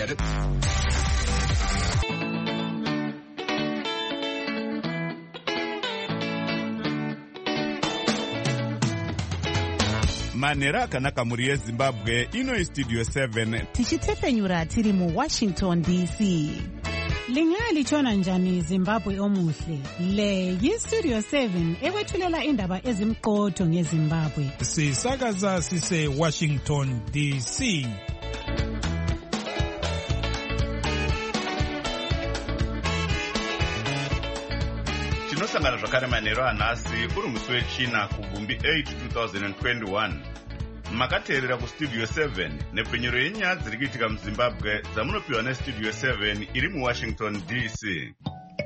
Kare. Manera akanaka muri yeZimbabwe ino Studio 7 tichitefenyura tiri mu Washington DC. Lingali chona njani Zimbabwe omuhle. Le yiStudio 7 ewethulela indaba ezimqotho ngeZimbabwe. Sisakaza sise Washington DC. Tinosangana zvakare manheru anhasi uri musi wechina kugumbi 8 2021. Makateerera kuStudio 7 nepfenyuro yenyaya dziri kuitika muZimbabwe dzamunopiwa neStudio 7 iri muWashington DC.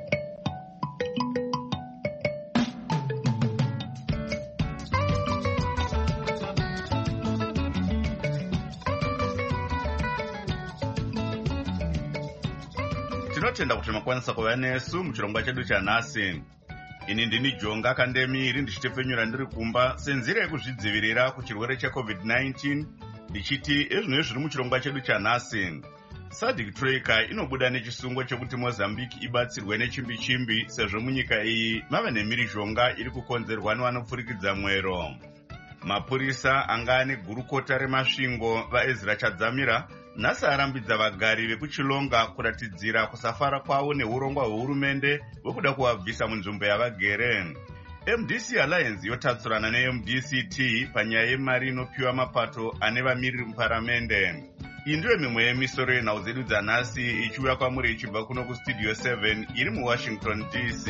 Tinotenda kuti makwanisa kuva nesu muchirongwa chedu chanhasi. Ini ndini Jonga Kandemiri ndichitefenyura ndiri kumba senzira yekuzvidzivirira kuchirwere cheCovid-19 ndichiti ezvino zviri muchirongwa chedu chanhasi. SADC Troika inobuda nechisungo chekuti Mozambique ibatsirwe nechimbi-chimbi sezvo munyika iyi mava nemhirizhonga iri kukonzerwa nevanopfurikidza mwero. Mapurisa anga ane gurukota remasvingo vaEzra Chadzamira nhasi arambidza vagari vekuchilonga kuratidzira kusafara kwavo neurongwa hwehurumende hwekuda kuvabvisa munzvimbo yavagere. MDC Alliance yotatsurana neMDCT panyaya yemari inopiwa mapato ane vamiriri muparamende. Iyi ndiyo mimwe yemisoro yenhau dzedu dzanhasi ichiuya kwamuri ichibva kuno kuStudio 7 iri muWashington DC.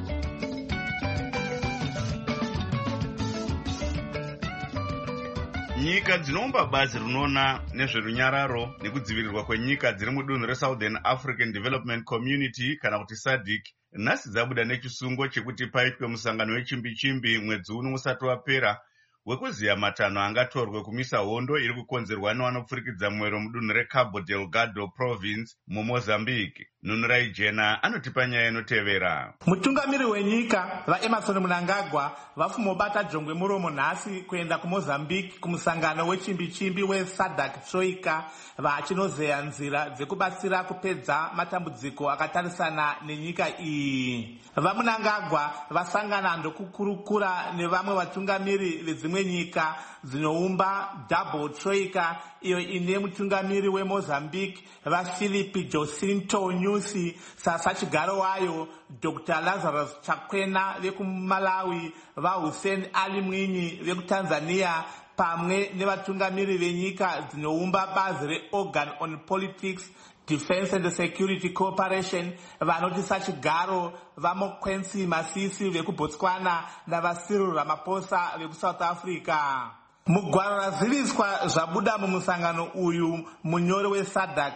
Nyika dzinoumba bazi rinoona nezverunyararo nekudzivirirwa kwenyika dziri mudunhu reSouthern African Development Community kana kuti SADC nhasi dzabuda nechisungo chekuti paitwe musangano wechimbi-chimbi mwedzi uno usati wapera wekuziya matanho angatorwe kumisa hondo iri kukonzerwa nevanopfurikidza mwero mudunhu reCabo Delgado province muMozambique. Nunurai Jena anotipa nyaya inotevera. Mutungamiri wenyika vaEmmerson Mnangagwa vafumobata jongwe muromo nhasi kuenda kuMozambique kumusangano wechimbi-chimbi weSADC Troika vachinozeya nzira dzekubatsira kupedza matambudziko akatarisana nenyika iyi. VaMnangagwa vasangana ndokukurukura nevamwe vatungamiri vedzimwe nyika dzinoumba Double Troika iyo ine mutungamiri weMozambique vaPhilip Jacinto Nyusi, sasa chigaro wayo Dr. Lazarus Chakwena vekuMalawi, vaHussein Ali Mwinyi vekuTanzania pamwe nevatungamiri venyika dzinoumba bazi reOrgan on Politics, Defense and Security Cooperation vanoti sachigaro vaMokwensi Masisi vekuBotswana navaCyril Ramaphosa vekuSouth Africa. Mugwaro raziviswa zvabuda mumusangano uyu munyori weSADC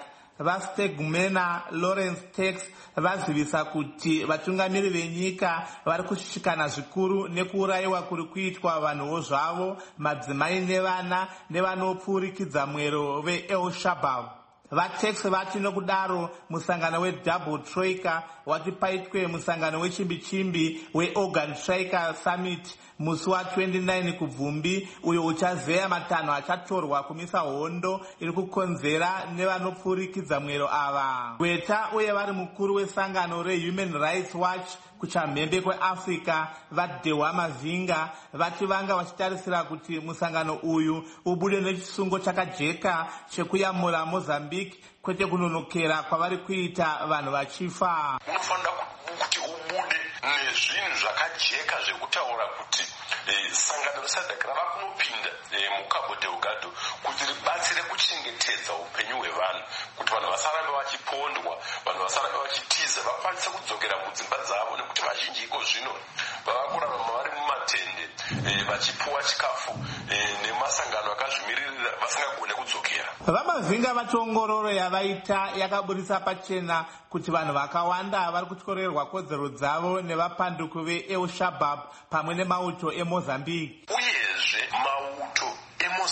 vaStegumena Lawrence Tax vazivisa kuti vatungamiri venyika vari kushikana zvikuru nekuurayiwa kuri kuitwa vanhuwo zvavo, madzimai nevana nevanopfurikidza mwero veEl Shabab. VaTax vati nokudaro musangano weDouble Troika wati paitwe musangano wechimbi-chimbi weOrgan Troika Summit musi wa29 kubvumbi uyo uchazeya matanho achatorwa kumisa hondo iri kukonzera nevanopfurikidza mwero ava. Gweta uye vari mukuru wesangano reHuman Rights Watch kuchamhembe kweAfrica vaDehwa Mavinga vati vanga vachitarisira kuti musangano uyu ubude nechisungo chakajeka chekuyamura Mozambique kwete kunonokera kwavari kuita vanhu vachifa. Unofanira kuti ubude nezvinhu zvakajeka zvekutaura kuti sangano reSADC rava kunopinda muCabo Delgado kuti ribatsire kuchengetedza upenyu hwevanhu, kuti vanhu vasarambe vachipondwa, vanhu vasarambe vachitiza, vakwanise kudzokera mudzimba dzavo, nekuti vazhinji iko zvino vava kurarama vari mumatende vachipuwa chikafu nemasangano akazvimiririra vasingagone kudzokera. VaMavinga vati ongororo yavaita yakaburitsa pachena kuti vanhu vakawanda vari kutyorerwa kodzero dzavo nevapanduku veEl Shabab pamwe nemauto eMozambique. Uyezve mauto eMozambique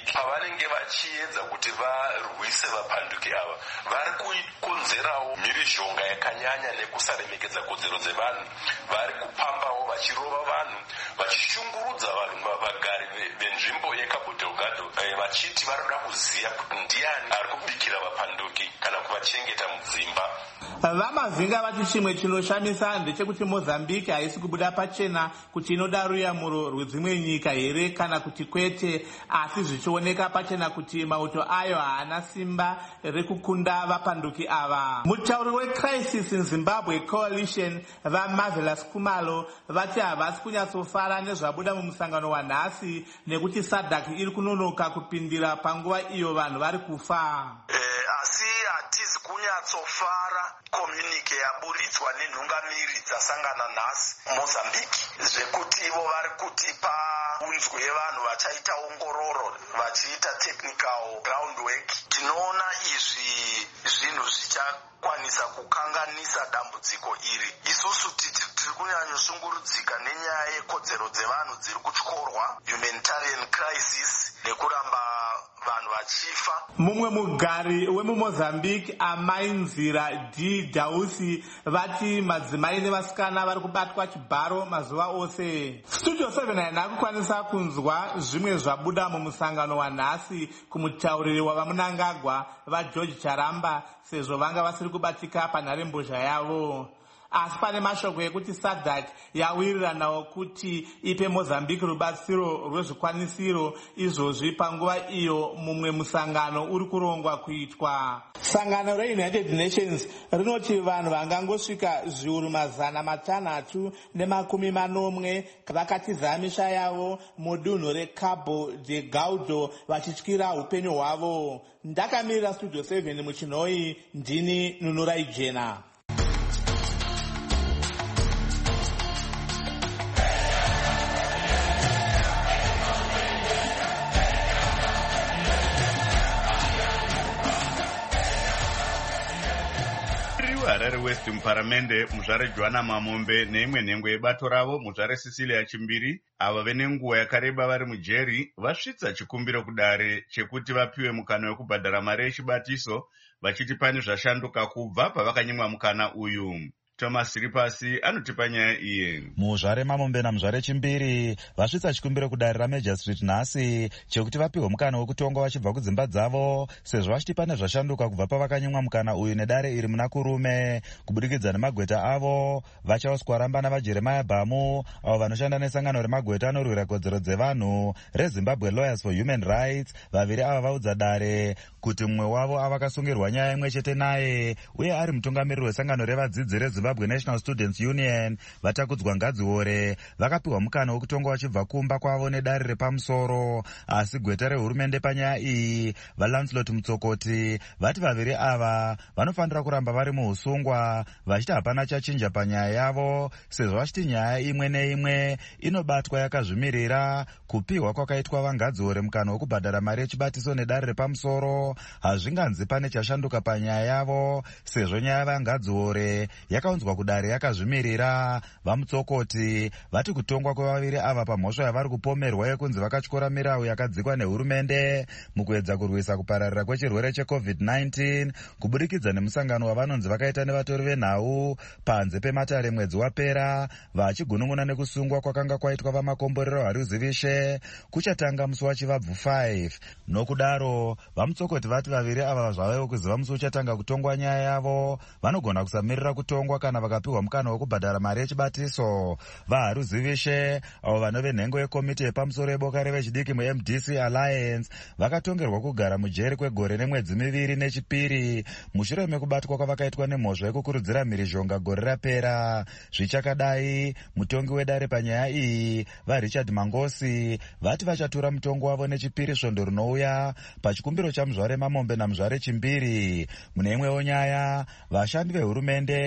pavanenge vachiedza kuti varwise vapanduki ava vari kukonzerawo mhirizhonga yakanyanya nekusaremekedza kodzero dzevanhu. Vari kupambawo vachirova vanhu, vachishungurudza vanhu vagari venzvimbo yeCabo Delgado, vachiti varikuda kuziya kuti ndiani ari kubikira vapanduki kana kuvachengeta mudzimba. Vamazinga vati chimwe chinoshamisa ndechekuti Mozambique haisi kubuda pachena kuti inoda ruyamuro rwedzimwe nyika here kana kuti kwete, asi zvichioneka pachena kuti mauto ayo haana simba rekukunda vapanduki ava. Mutauri weCrisis in Zimbabwe Coalition vaMarvelous Khumalo vati havasi kunyatsofara nezvabuda mumusangano wanhasi nekuti SADC iri kunonoka kupindira panguva iyo vanhu vari kufa. Asi hatizi kunyatsofara komunike yaburitswa nenhungamiri dzasangana nhasi Mozambique zvekuti ivo vari kutipa unzwe vanhu vachaita ongororo vachiita technical groundwork. Tinoona izvi zvinhu zvichakwanisa kukanganisa dambudziko iri. Isusu tiri kunyanyosunguridzika nenyaya yekodzero dzevanhu dziri kutyorwa, humanitarian crisis, nekuramba vanhu vachifa. Mumwe mugari wemuMozambique Amai Nzira D Dausi vati madzimai nevasikana vari kubatwa chibharo mazuva ose. Studio 7 haina kukwanisa kunzwa zvimwe zvabuda mumusangano wanhasi kumutauriri wavamunangagwa vaGeorge Charamba sezvo vanga vasiri kubatika panharembozha yavo. Asi pane mashoko ekuti SADC yawiriranawo kuti ipe Mozambique rubatsiro rwezvikwanisiro izvozvi panguva iyo mumwe musangano uri kurongwa kuitwa. Sangano reUnited Nations rinoti vanhu vangangosvika zviuru 590 vakatiza misha yavo mudunhu reCabo Delgado vachityira upenyu hwavo. Ndakamirira Studio 7 muchinhoi, ndini Nunurai Jena. Harare West muparamende muzvare Joana Mamombe neimwe nhengo yebato ravo muzvare Cecilia Chimbiri ava vene nguva yakareba vari mujeri vasvitsa chikumbiro kudare chekuti vapiwe mukana wekubhadhara mari yechibatiso vachiti pane zvashanduka kubva pavakanyimwa mukana uyu. Thomas Ripasi anotipa nyaya iye. Muzvare Mamombe namuzvare Chimbiri vasvitsa chikumbiro kudare raMajor Street nhasi chekuti vapiwe mukana wekutongwa vachibva kudzimba dzavo sezvo vachiti pane zvashanduka kubva pavakanyimwa mukana uyu nedare iri muna kurume kubudikidza nemagweta avo vachaoswaramba navaJeremiah Bhamu avo vanoshanda nesangano remagweta anorwira kodzero dzevanhu reZimbabwe Lawyers for Human Rights. Vaviri ava vaudza dare kuti mumwe wavo avakasungirwa nyaya imwe chete naye uye ari mutungamiriri wesangano revadzidzi reZimbabwe National Students Union vatakudzwa Ngadziore vakapiwa mukana wekutongwa vachibva kumba kwavo nedare repamusoro. Asi gweta rehurumende panyaya iyi vaLancelot Mutsokoti vati vaviri ava vanofanira kuramba vari muusungwa vachiti hapana chachinja panyaya yavo sezvo vachiti nyaya imwe neimwe inobatwa yakazvimirira. Kupiwa kwakaitwa vaNgadziore mukana wekubhadhara mari yechibatiso nedare repamusoro hazvinganzi pane chashanduka panyaya yavo sezvo nyaya vaNgadziore yakaunzwa kudare yakazvimirira. VaMutsokoti vati kutongwa kwevaviri ava pamhosva yavari kupomerwa yekunzi vakatyora mirau yakadzikwa nehurumende mukuedza kurwisa kupararira kwechirwere cheCovid-19 kubudikidza nemusangano wavanonzi vakaita nevatori venhau panze pematare mwedzi wapera vachigunun'una nekusungwa kwakanga kwaitwa vamakomborero Haruzivishe kuchatanga musi wachivabvu 5. Nokudaro VaMutsokoti vati vaviri ava zvavayo kuziva musi uchatanga kutongwa nyaya yavo vanogona kusamirira kutongwa kana vakapiwa mukana wekubhadhara mari yechibatiso. VaHaruzivishe avo vanove nhengo yekomiti yepamusoro yeboka revechidiki muMDC Alliance vakatongerwa kugara mujeri kwegore nemwedzi 2 nechipiri mushure mekubatwa kwavakaitwa nemhosva yekukurudzira mhirizhonga gore rapera. Zvichakadai mutongi wedare panyaya iyi vaRichard Mangosi vati vachatura mutongo wavo nechipiri svondo rinouya pachikumbiro chamuzvare Mamombe namuzvare Chimbiri. Mune imwewo nyaya vashandi vehurumende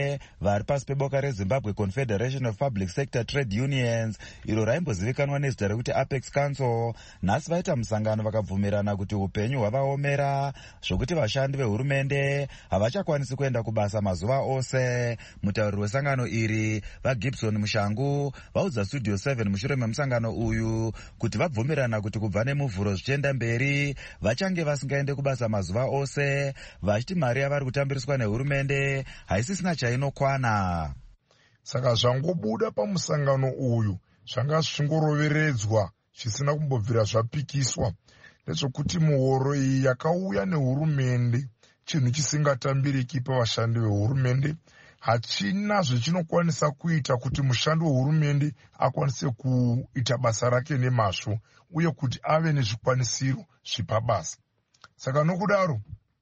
vari pasi peboka rezimbabwe confederation of public sector trade unions iro raimbozivikanwa nezita rekuti apex council nhasi vaita musangano vakabvumirana kuti upenyu hwavaomera zvokuti vashandi vehurumende havachakwanisi kuenda kubasa mazuva ose. Mutauriri wesangano iri vaGibson Mushangu vaudza Studio 7 mushure memusangano uyu kuti vabvumirana kuti kubva nemuvhuro zvichienda mberi vachange vasingaende kubasa mazuva ose, vachiti mari yavari kutambiriswa nehurumende haisisina chainokwana. Saka zvangobuda pamusangano uyu zvanga zvingoroveredzwa zvisina kumbobvira zvapikiswa nezvokuti muhoro iyi yakauya nehurumende chinhu chisingatambiriki pavashandi vehurumende, hachina zvechinokwanisa kuita kuti mushandi wehurumende akwanise kuita basa rake nemazvo uye kuti ave nezvikwanisiro zvipabasa. Saka nokudaro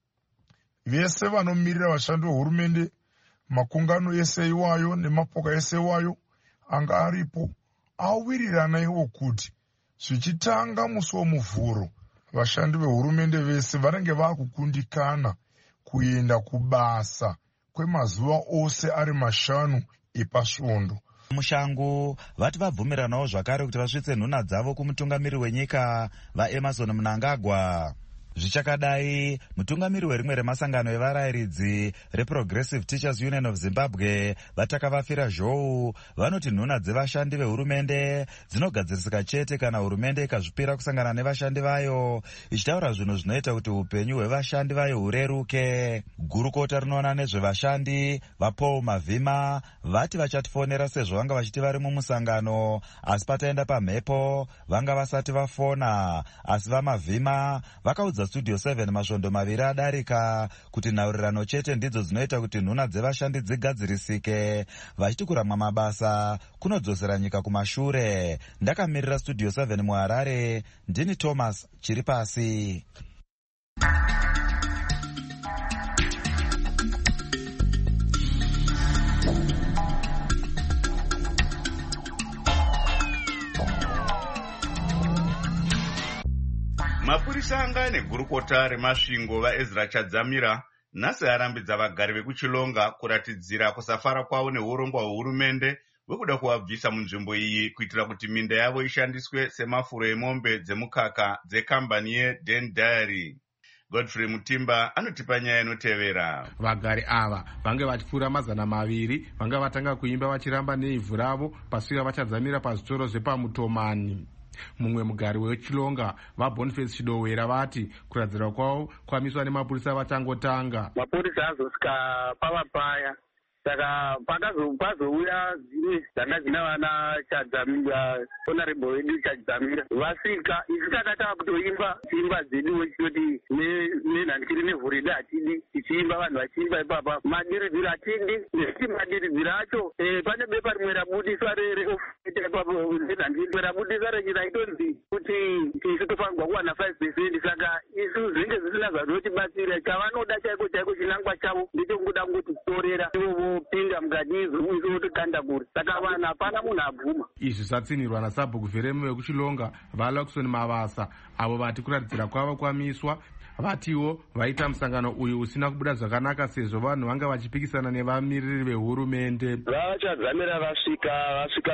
vese vanomirira vashandi vehurumende, makungano ese iwayo nemapoka ese iwayo anga aripo awirirana iwo kuti zvichitanga musi womuvhuro vashandi vehurumende vese vanenge vakukundikana kuenda kubasa kwemazuva ose ari 5 epasvondo. Mushangu vati vabvumiranawo zvakare kuti vasvitse nhuna dzavo kumutungamiri wenyika vaEmerson Mnangagwa. Zvichakadai, mutungamiri werimwe remasangano evarayiridzi reProgressive Teachers Union of Zimbabwe vatakavafira zhou vanoti nhuna dzevashandi vehurumende dzinogadzirisika chete kana hurumende ikazvipira kusangana nevashandi vayo ichitaura zvinhu zvinoita kuti upenyu hwevashandi vayo hureruke. Gurukota rinoona nezvevashandi vaPaul Mavhima vati vachatifonera sezvo vanga vachiti vari mumusangano asi pataenda pamhepo vanga vasati vafona, asi vaMavhima vakaudza Studio 7 masvondo 2 adarika kuti nhaurirano chete ndidzo dzinoita kuti nhuna dzevashandi dzigadzirisike, vachiti kuramwa mabasa kunodzosera nyika kumashure. Ndakamirira Studio 7 muHarare, ndini Thomas Chiripasi. Mapurisa anga negurukota remasvingo vaEzra Chadzamira nhasi arambidza vagari vekuChilonga kuratidzira kusafara kwavo neurongwa hwehurumende hwekuda kuvabvisa munzvimbo iyi kuitira kuti minda yavo ishandiswe semafuro emombe dzemukaka dzekambani yeDen Dairy. Godfrey Mutimba anotipa nyaya inotevera. Vagari ava vange vachipfuura 200 vanga vatanga kuimba vachiramba neivhu ravo pasvika vachadzamira pazvitoro zvepamutomani. Mumwe mugari weChilonga vaBoniface Chidowera vati kuradzira kwavo kwamiswa nemapurisa vachangotanga. Mapurisa azosvika pavapaya, saka pazouya dzimwe dzanga dzina vana Chadzamira, honorable wedu Chadzamira vasvika, isu takataka kutoimba imba dzedu wechitoti nenhandikiri nevhurida hatidi tichiimba, vanhu vachiimba ipapa madiridziro hatidi nekuti madiridziro acho pane bepa rimwe rabudiswa renhandikiri rabudiswa rechiraitonzi kuti isu tofanirwa kuwana 5%, saka isu zvinenge zvisina zvanotibatsira. Chavanoda chaiko chaiko chinangwa chavo ndechekuda kuti kutorera pinga mukati isu wotikanda kuri, saka vanhu hapana munhu abvuma. Izvi zvatsinirwa naSabhuku Veremu vekuChilonga vaLaxon Mavasa avo vati kuratidzira kwavo kwamiswa. Vatiwo vaita musangano uyu usina kubuda zvakanaka sezvo vanhu vanga vachipikisana nevamiriri vehurumende. Vachadzamira vasvika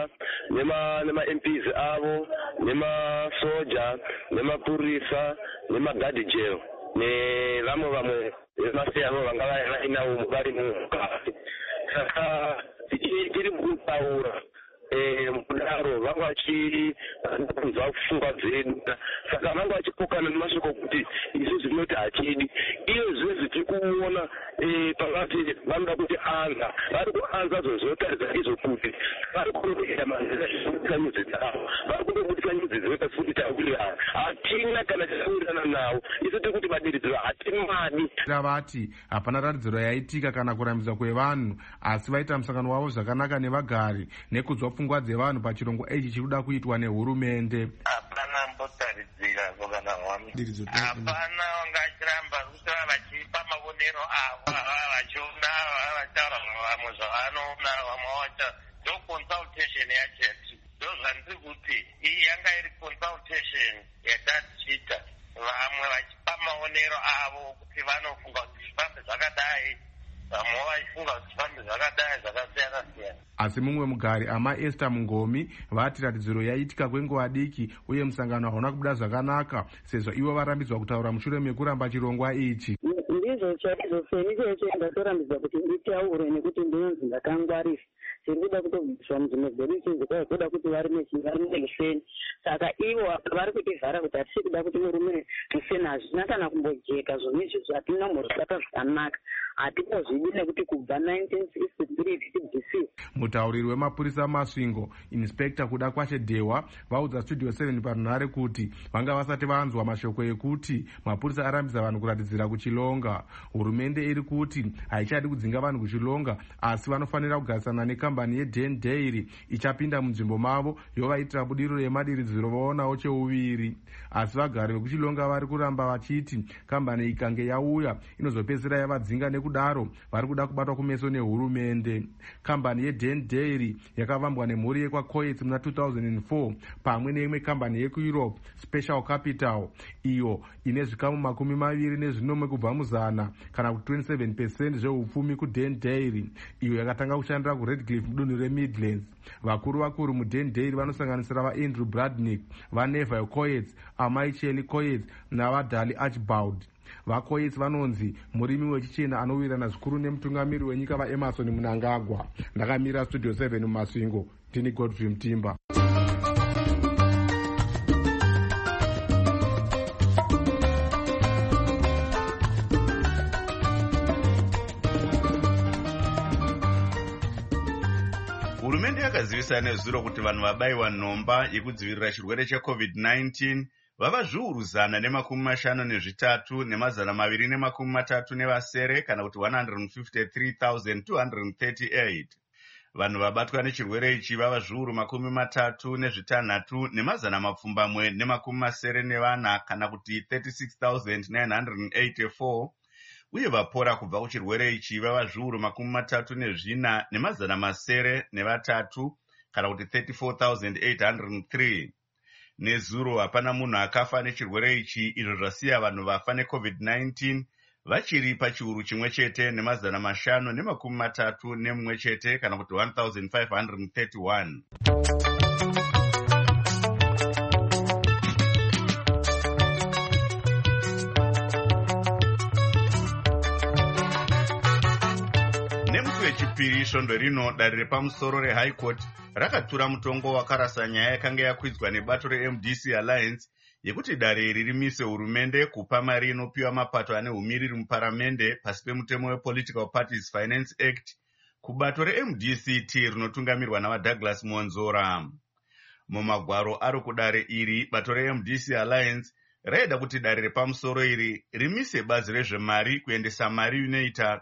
nema MPs avo, nemasoja, nemapurisa, nemagadi jail nevamwe vemasi avo vanga vainawo vari mukati. Saka tiri mukutaura mukudaro vanga vachibva pfungwa dzedu, saka vanga vachipokana nemashoko kuti isu zvinoti hatidi. Iyo zvezvi tiri kuona pakati vanoda kuti anza, vari kuanza zvozotaridza izvo kuti vari kunoita manzira nyudzi dzavo, vari kundobudisa nyudzi dzinoita kuti taurira hatina kana tisawirirana nawo. Isu tiri kuti madiridziro hatimadi. Vati hapana ratidziro yaitika kana kurambidza kwevanhu, asi vaita musangano wavo zvakanaka nevagari nekudzwa pfungwa dzevanhu pachirongo ichi chiri kuda kuitwa nehurumende. Hapana mbotaridzira kana wami, hapana wangachiramba kuti vachipa mavonero avo vachiona vachitaura vamwe zvavanoona vamwe vacha ndoconsultation yacheti. Ndozvandiri kuti iyi yanga iri consultation yatatichiita, vamwe vachipa maonero avo kuti vanofunga kuti zvifambe zvakadai vamwe vaifunga kuti pambe zvakadai zvakasiyana siyana. Asi mumwe mugari Esther Mungomi vati ratidziro yaitika kwenguva diki uye musangano hauna kubuda zvakanaka sezvo ivo varambidzwa kutaura mushure mekuramba chirongwa ichi. Ndizvo chaizvo feni cheche ndatorambidzwa kuti nditaure nekuti ndinonzi ndakangwarisa tiri kuda kutobviswa munzvimbo dzedu ichidzi kwai kuda kuti vari nefeni. Saka ivo vari kutivhara kuti hatisi kuda kuti murume mufeni hazvina kana kumbojeka zvona izvozvo hatina kumbozvibata zvakanaka hatingazvidi nekuti kubva 1963 tichibvisiwa. Mutauriri wemapurisa Masvingo Inspector Kuda Kwashe Dehwa vaudza Studio 7 parunhare kuti vanga vasati vanzwa mashoko ekuti mapurisa arambidza vanhu kuratidzira kuchilonga. Hurumende iri kuti haichadi kudzinga vanhu kuchilonga asi vanofanira kugarisana nekambani yeDen Dairy ichapinda munzvimbo mavo yovaitira budiriro yemadiridziro vaonawo cheuviri. Asi vagari vekuchilonga vari kuramba vachiti kambani ikange yauya inozopedzisira yavadzinga nekudaro vari kuda kubatwa kumeso nehurumende. Kambani yeDen Dairy yakavambwa nemhuri yekwaCoets muna 2004 pamwe neimwe kambani yekuEurope Special Capital iyo ine zvikamu 20 kubva muzana kana kuti 27% zveupfumi kuDen Dairy iyo yakatanga kushandira kuRedcliffe mudunhu reMidlands. Vakuru muDen Dairy vanosanganisira vaAndrew Bradnick, vaNeville Coets, Amai Shelley Coets navaDali Archibald. VaCoets vanonzi murimi wechichena anowirirana zvikuru nemutungamiri wenyika vaEmerson Mnangagwa. Ndakamira Studio 7 muMasvingo, ndini Godfrey Mtimba. Hurumende yakazivisa nezuro kuti vanhu vabayiwa nhomba yekudzivirira chirwere cheCovid-19 vava zviuru 153 nemazana 237 kana kuti 153,238. Vanhu vabatwa nechirwere ichi vava zviuru 36 nemazana 784 kana kuti 36,984. Uye vapora kubva kuchirwere ichi vava zviuru 34 nemazana 903 kana kuti 34,803. Nezuro hapana munhu akafa nechirwere ichi, izvo zvasiya vanhu vafa neCovid-19 vachiri pachiuru chimwe chete nemazana 531 chete kana kuti 1,531. Nemusi wechipiri svondo rino dare repamusoro reHigh Court rakatura mutongo wakarasa nyaya yakanga yakwidzwa nebato reMDC Alliance yekuti dare iri rimise hurumende kupa mari inopiwa mapato ane umiriri muparamende pasi pemutemo wePolitical Parties Finance Act kubato reMDCT rinotungamirwa navaDouglas Monzora. Mumagwaro ari kudare iri bato reMDC Alliance raida kuti dare repamusoro iri rimise bazi rezvemari kuendesa mari inoita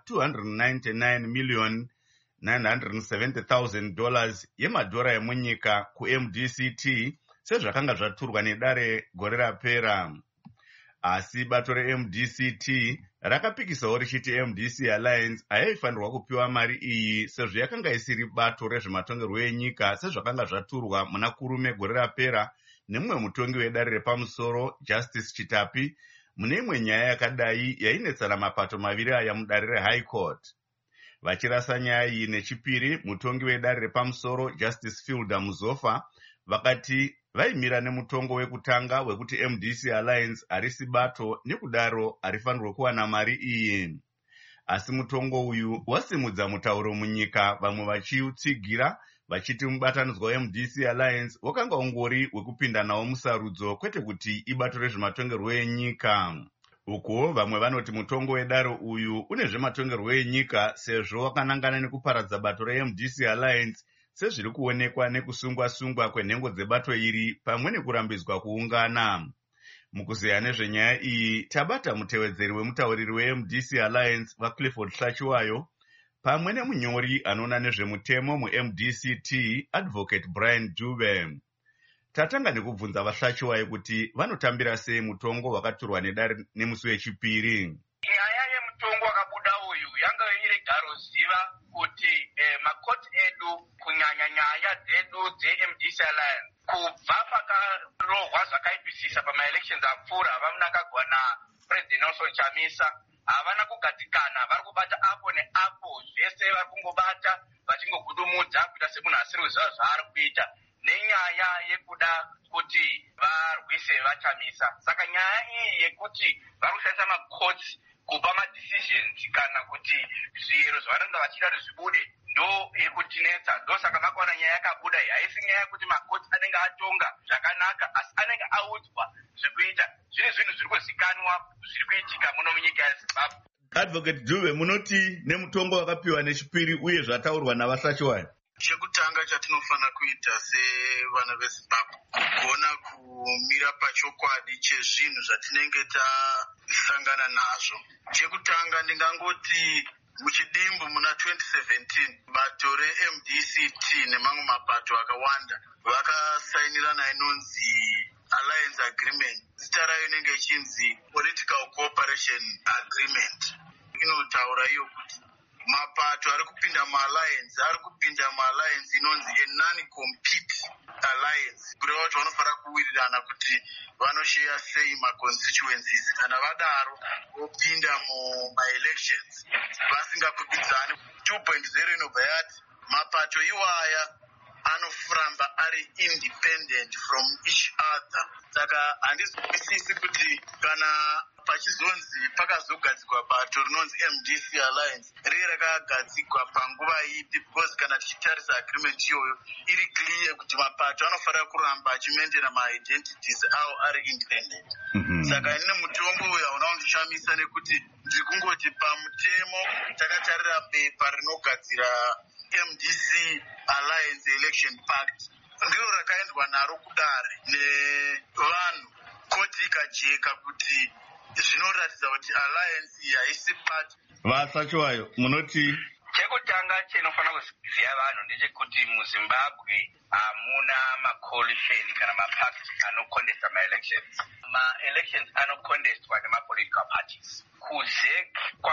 $299,970,000 yemadhora emunyika kuMDCT sezvakanga zvaturwa nedare gore rapera. Asi bato reMDCT rakapikisawo richiti MDC Alliance hayaifanirwa kupiwa mari iyi sezvo yakanga isiri bato rezvematongerwo enyika sezvakanga zvaturwa muna kurume gore rapera nemumwe mutongi wedare repamusoro Justice Chitapi mune imwe nyaya yakadai yainetsana mapato maviri aya mudare reHigh Court. Vachirasa nyaya iyi nechipiri, mutongi wedare repamusoro Justice Fielder Muzofa vakati vaimira nemutongo wekutanga wekuti MDC Alliance harisi bato nekudaro harifanirwe kuwana mari iyi. Asi mutongo uyu wasimudza mutauro munyika, vamwe vachiutsigira vachiti mubatanidzwa weMDC Alliance wakanga ungori wekupinda nawo musarudzo kwete kuti ibato rezvematongerwo enyika. Uko vamwe vanoti mutongo wedare uyu une zvematongerwo enyika sezvo wakanangana nekuparadza bato reMDC Alliance sezviri kuonekwa nekusungwa-sungwa kwenhengo dzebato iri pamwe nekurambidzwa kuungana. Mukuzeya nezvenyaya iyi tabata mutevedzeri wemutauriri weMDC Alliance vaClifford Hlachiwayo pamwe nemunyori anoona nezvemutemo muMDCT Advocate Brian Dube. Tatanga nekubvunza vaHlachiwayo kuti vanotambira sei mutongo wakaturwa nedare nemusi wechipiri. Nyaya yemutongo wakabuda uyu yanga iregaro ziva kuti makoti edu kunyanya nyaya dzedu dzeMDC Alliance kubva pakarohwa zvakaipisisa pamaelections apfuura vamunangagwa naPresident Nelson Chamisa havana kugadzikana, vari kubata apo neapo, zvese vari kungobata vachingogudumudza kuita semunhu asiri kuziva zvaari kuita nenyaya yekuda kuti varwise vachamisa. Saka nyaya iyi yekuti vari kushandisa makotsi kupa madecisions kana kuti zviyero zvavanenge vachida kuti zvibude ndo iri kutinetsa. Ndo saka makaona nyaya yakabuda iyi haisi nyaya yekuti makotsi anenge atonga zvakanaka, asi anenge audzwa zvekuita. Zvine zvinhu zviri kuzikanwa zviri kuitika muno munyika yeZimbabwe. Advocate Dube, munoti nemutongo wakapiwa nechipiri uye zvataurwa navaSachiwai. Chekutanga chatinofanira kuita sevana veZimbabwe kugona kumira pachokwadi chezvinhu zvatinenge tasangana nazvo. Chekutanga ndingangoti muchidimbu muna 2017 bato reMDCT nemamwe mapato akawanda vakasainirana inonzi Alliance Agreement. Zita rayo inenge ichinzi Political Cooperation Agreement. Inotaura iyo kuti mapato ari kupinda mualliance inonzi a non-compete alliance, kureva kuti vanofanira kuwirirana kuti vanosheya sei maconstituencies, kana vadaro vopinda mumaelections vasingakwikwidzani. 2.0 inobva yati mapato iwaya anofuramba ari independent from each other. Saka handizwisisi kuti kana pachizonzi pakazogadzikwa bato rinonzi MDC Alliance riri rakagadzikwa panguva ipi, because kana tichitarisa agreement iyoyo iri clear kuti mapato anofanira kuramba achimaintaina maidentities awo ari independent. Saka ine mutombo uyu hauna kundishamisa nekuti ndiri kungoti pamutemo takatarira bepa rinogadzira MDC Alliance Election Pact ndiro rakaendwa naro kudare nevanhu, koti ikajeka kuti zvinoratidza kuti alliance iyi haisi part. VaSachiwai, munoti chekutanga chinofanira kuziva vanhu ndechekuti muZimbabwe hamuna macoalition kana mapact anocontesta maelections. Maelections anocontestwa nemapolitical parties. Kuze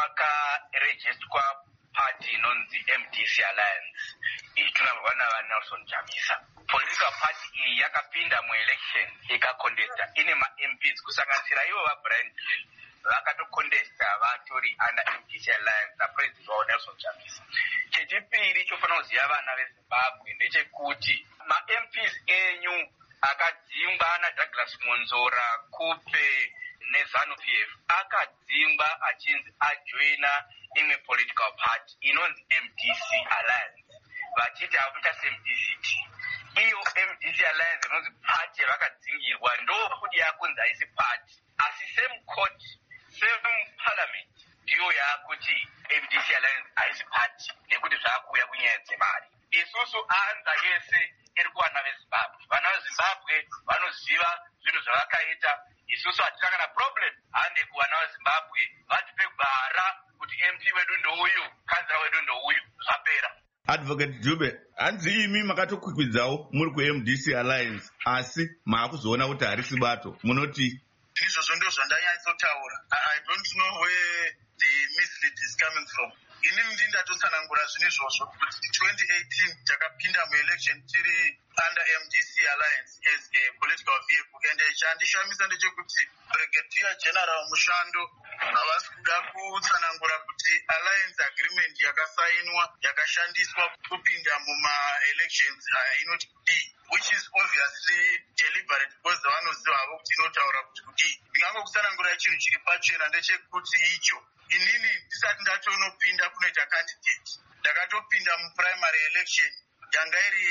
kwakarejistwa party inonzi MDC Alliance itunamurwa navaNelson Chamisa. Political party iyi yakapinda muelection ikacontesta ine maMPs kusanganisira ivo vaBrian Dube vakatocontesta vatori under MDC Alliance napresident wavo Nelson Chamisa. Chechipiri chofanira kuziva vana veZimbabwe ndechekuti maMPs enyu akadzingwa naDouglas Monzora, Kupe neZANU-PF akadzingwa achinzi ajoina imwe political party inonzi MDC Alliance vachiti hakuita seMDCT. Iyo MDC Alliance inonzi party yavakadzingirwa ndokuti yakunzi haisi party, asi same court same parliament ndiyo yakuti MDC Alliance haisi party nekuti zvaakuuya kunyaya dzemari. Isusu anza yese iri kuvana veZimbabwe. Vana veZimbabwe vanoziva zvinhu zvavakaita. Isusu hatina kana problem hande kuvana veZimbabwe vatipe gwara kuti MP wedu ndouyu, kanzira wedu ndouyu, zvapera. Advocate Dube, hanzi imi makatokwikwidzao muri kuMDC Alliance asi maakuzoona kuti harisi bato, munoti? Izvozvo ndio zvandanyatsotaura. I don't know where the mislead is coming from. Inini ndindatotsanangura zvinhu izvozvo kuti 2018 takapinda muelection tiri under MDC Alliance as a political vehicle, and chandishamisa ndechekuti Brigadier General Mushando havasi kuda kutsanangura kuti alliance agreement yakasainwa yakashandiswa kupinda mumaelections inoti kudii, which is obviously deliberate because vanoziva havo kuti inotaura kuti kudii. Ndingangokutsanangurai chinhu chiri pachena ndechekuti icho inini ndisati ndatonopinda kunoita candidate ndakatopinda muprimary election yanga iri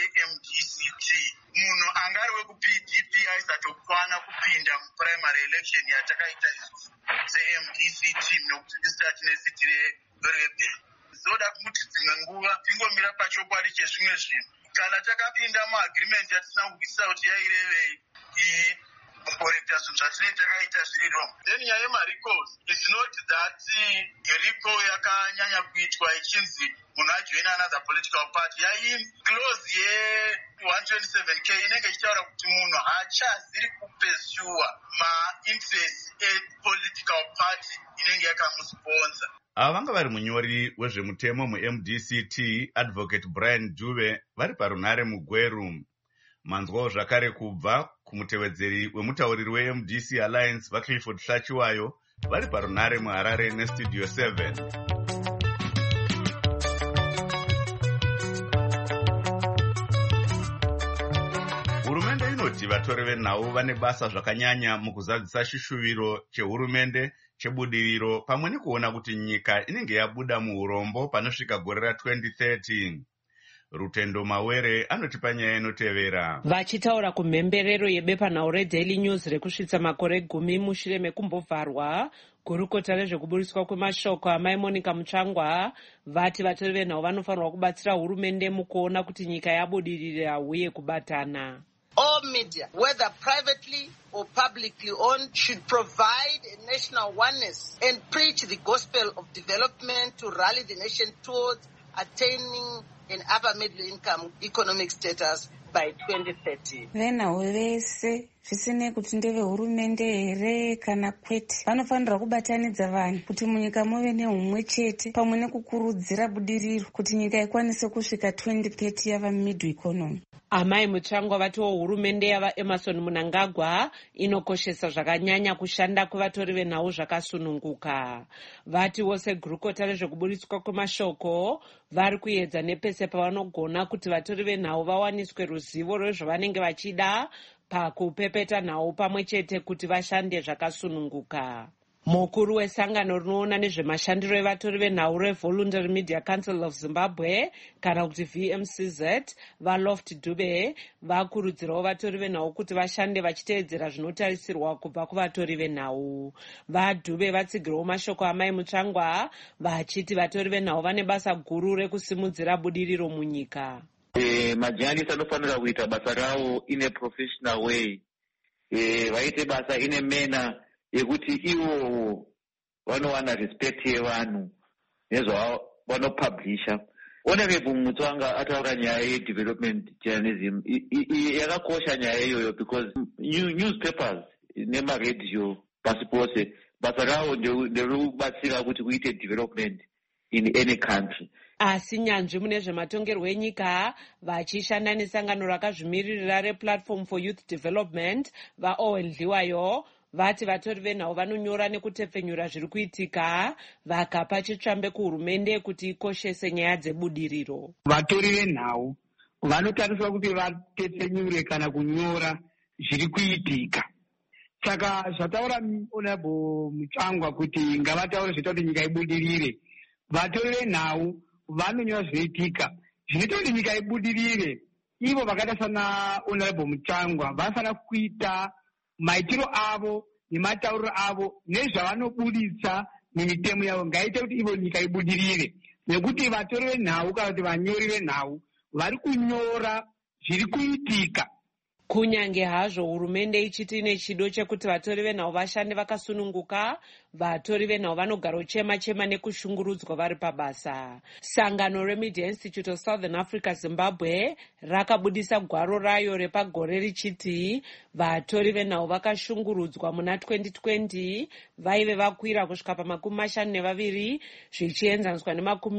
yeMDCT. Munhu angari wekuPDP aisatokwana kupinda muprimary election yatakaita isusu seMDCT nokuti ndisati nesiti rerebheni. Zoda kuti dzimwe nguva tingomira pachokwadi chezvimwe zvinhu. Kana takapinda muagreement yatisina kubvisa kuti yairevei kukorekta zvinhu zvatinenge takaita zviri wrong. Then nyaya yemarecalls is not that recall yakanyanya kuitwa ichinzi munhu ajoin another political party. Clause ye127K inenge ichitaura kuti munhu haachaziri kupursue ma-interest epolitical party inenge yakamusponsor. Ava vanga vari munyori wezvemutemo muMDCT Advocate Brian Dube vari parunhare muGweru. Manzwawo zvakare kubva kumutevedzeri wemutauriri weMDC Alliance vaClifford Sachiwayo vari parunare muHarare nestudio 7. Hurumende inoti vatori venhau vane basa zvakanyanya mukuzadzisa chishuviro chehurumende chebudiriro pamwe nekuona kuti nyika inenge yabuda muurombo panosvika gore ra2030. Rutendo Mawere anoti panyaya inotevera. Vachitaura kumhemberero yebepanhau reDaily News rekusvitsa makore 10 mushure mekumbovharwa, gurukota rezvekuburiswa kwemashoko amai Monica Mutsvangwa vati vatori venhau vanofanirwa kubatsira hurumende mukuona kuti nyika yabudirira uye kubatana. All media, whether privately or publicly owned, should provide a national oneness and preach the gospel of development to rally the nation towards attaining an upper middle income economic status by 2030. Venhau vese zvisinei kuti ndevehurumende here kana kwete vanofanirwa kubatanidza vanhu kuti munyika muve neumwe chete pamwe nekukurudzira budiriro kuti nyika ikwanise kusvika 2030 yava middle economy. Amai Mutsvangwa vatiwo hurumende yava Emerson Mnangagwa inokoshesa zvakanyanya kushanda kwevatori venhau zvakasununguka. Vatiwo segurukota rezvekuburiswa kwemashoko vari kuedza nepese pavanogona kuti vatori venhau vawaniswe ruzivo rwezvavanenge vachida pakupepeta nhau pamwe chete kuti vashande zvakasununguka. Mukuru wesangano rinoona nezvemashandiro evatori venhau reVoluntary Media Council of Zimbabwe kana kuti VMCZ vaLoft Dube vakurudzirawo vatori venhau kuti vashande vachiteedzera zvinotarisirwa kubva kuvatori venhau. VaDube vatsigirawo mashoko amai Mutsvangwa vachiti vatori venhau vane basa guru rekusimudzira budiriro munyika. Majournalists anofanira kuita basa rawo in a professional way. Vaite basa in a manner yekuti ivo vanowana respect yevanhu nezvavanopublisha. Honorable Mutsvangwa ataura nyaya yedevelopment journalism yakakosha nyaya iyoyo because newspapers nemaradio pasi pose basa ravo nderokubatsira kuti kuite development in any country. Asi nyanzvi mune zvematongerwo enyika vachishanda nesangano rakazvimiririra rePlatform for Youth Development vaOwen Dliwayo vati vatori venhau vanonyora nekutepfenyura zviri kuitika vakapa chitsvambe kuhurumende kuti ikoshese nyaya dzebudiriro. Vatori venhau vanotariswa kuti vatepfenyure kana kunyora zviri kuitika. Saka zvataura Honorable Mutsvangwa kuti ngavataure zvinoita kuti nyika ibudirire. Vatori venhau vanonyora zvinoitika zvinoita kuti nyika ibudirire. Ivo vakaita sana Honorable Mutsvangwa vanofanira kuita maitiro avo nematauriro avo nezvavanobuditsa mumitemo yavo ngaite kuti ivo nyika ibudirire, nekuti vatori venhau kana kuti vanyori venhau vari kunyora zviri kuitika. Kunyange hazvo hurumende ichiti ine chido chekuti vatori venhau vashande vakasununguka, vatori venhau vanogara uchema-chema nekushungurudzwa vari pabasa. Sangano reMedia Institute of Southern Africa Zimbabwe rakabudisa gwaro rayo repagore richiti vatori venhau vakashungurudzwa muna 2020 vaive vakwira kusvika pa52 zvichienzaniswa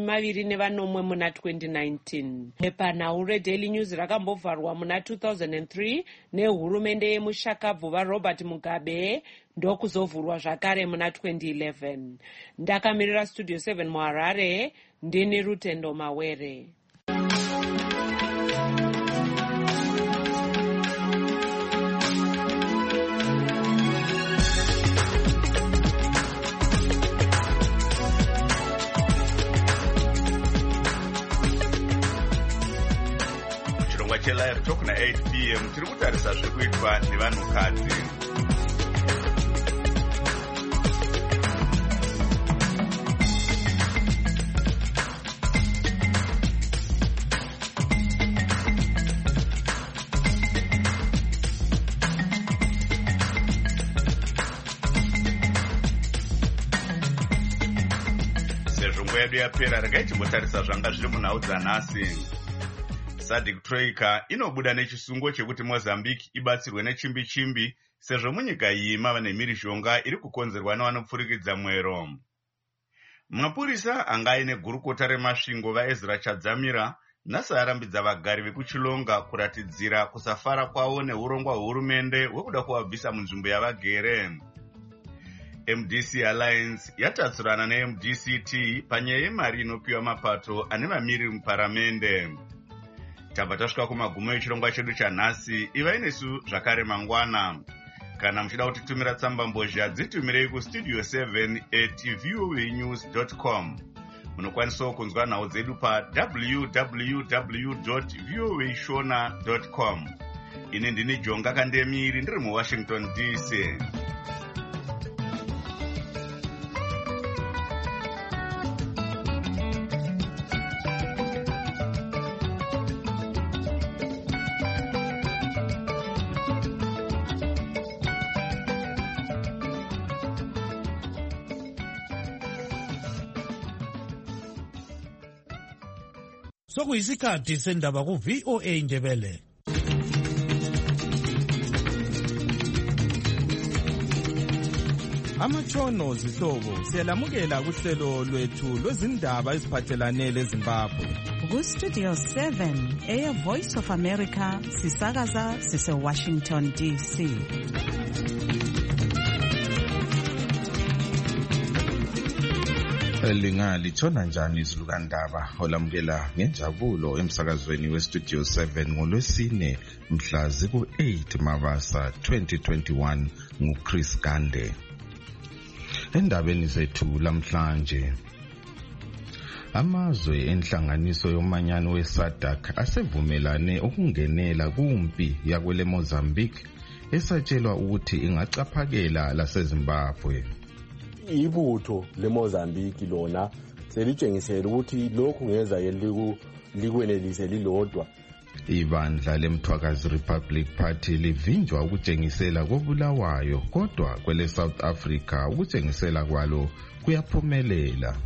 ne24 muna 2019. Bepanhau reDaily News rakambovharwa muna 2003 nehurumende yemushakabvu vaRobert Mugabe ndokuzovhurwa zvakare muna 2011. Ndakamirira Studio 7 muHarare, ndini Rutendo Mawere. Live Talk na 8 p.m. tiri kutarisa zvekuitwa nevanhukadzi. Sezvo nguva yedu yapera, regai timbotarisa zvanga zviri munhau dzanhasi. SADC Troika inobuda nechisungo chekuti Mozambique ibatsirwe nechimbi-chimbi sezvo munyika iyi mava nemhirizhonga iri kukonzerwa nevanopfurikidza mwero. Mapurisa anga aine gurukota remasvingo vaEzra Chadzamira nhasi arambidza vagari vekuChilonga kuratidzira kusafara kwavo neurongwa hwehurumende hwekuda kuvabvisa munzvimbo yavagere. MDC Alliance yatatsurana neMDCT panyaya yemari inopiwa mapato ane vamiri muparamende. Tabva tasvika kumagumo echirongwa chedu chanhasi. Ivai nesu zvakare mangwana. Kana muchida kutitumira tsamba mbozha dzitumirei kustudio 7@voanews.com. Munokwanisawo kunzwa nhau dzedu pa www.voashona.com. Ini ndini Jonga Kandemiri ndiri muWashington DC. Sokuyisikhathi sendaba ku-VOA Indebele. Amatshono zihlobo siyalamukela kuhlelo lwethu lwezindaba eziphathelane leZimbabwe. Ku-Studio 7 Voice of America sisakaza sise-Washington DC. Lingalitshona njani izilukandaba olamukela ngenjabulo emsakazweni weStudio 7 ngolwesine mhla ziku-8 Mabasa 2021 nguChris Gande. Endabeni zethu lamhlanje, amazwe enhlanganiso yomanyano weSADC asevumelane ukungenela kumpi yakwele Mozambique esatshelwa ukuthi ingacaphakela laseZimbabwe. Ibutho leMozambique lona selitshengisela ukuthi lokhu ngeza likwenelise lilodwa. Ibandla leMthwakazi Republic Party livinjwa ukutshengisela kobulawayo, kodwa kwele South Africa ukutshengisela kwalo kuyaphumelela.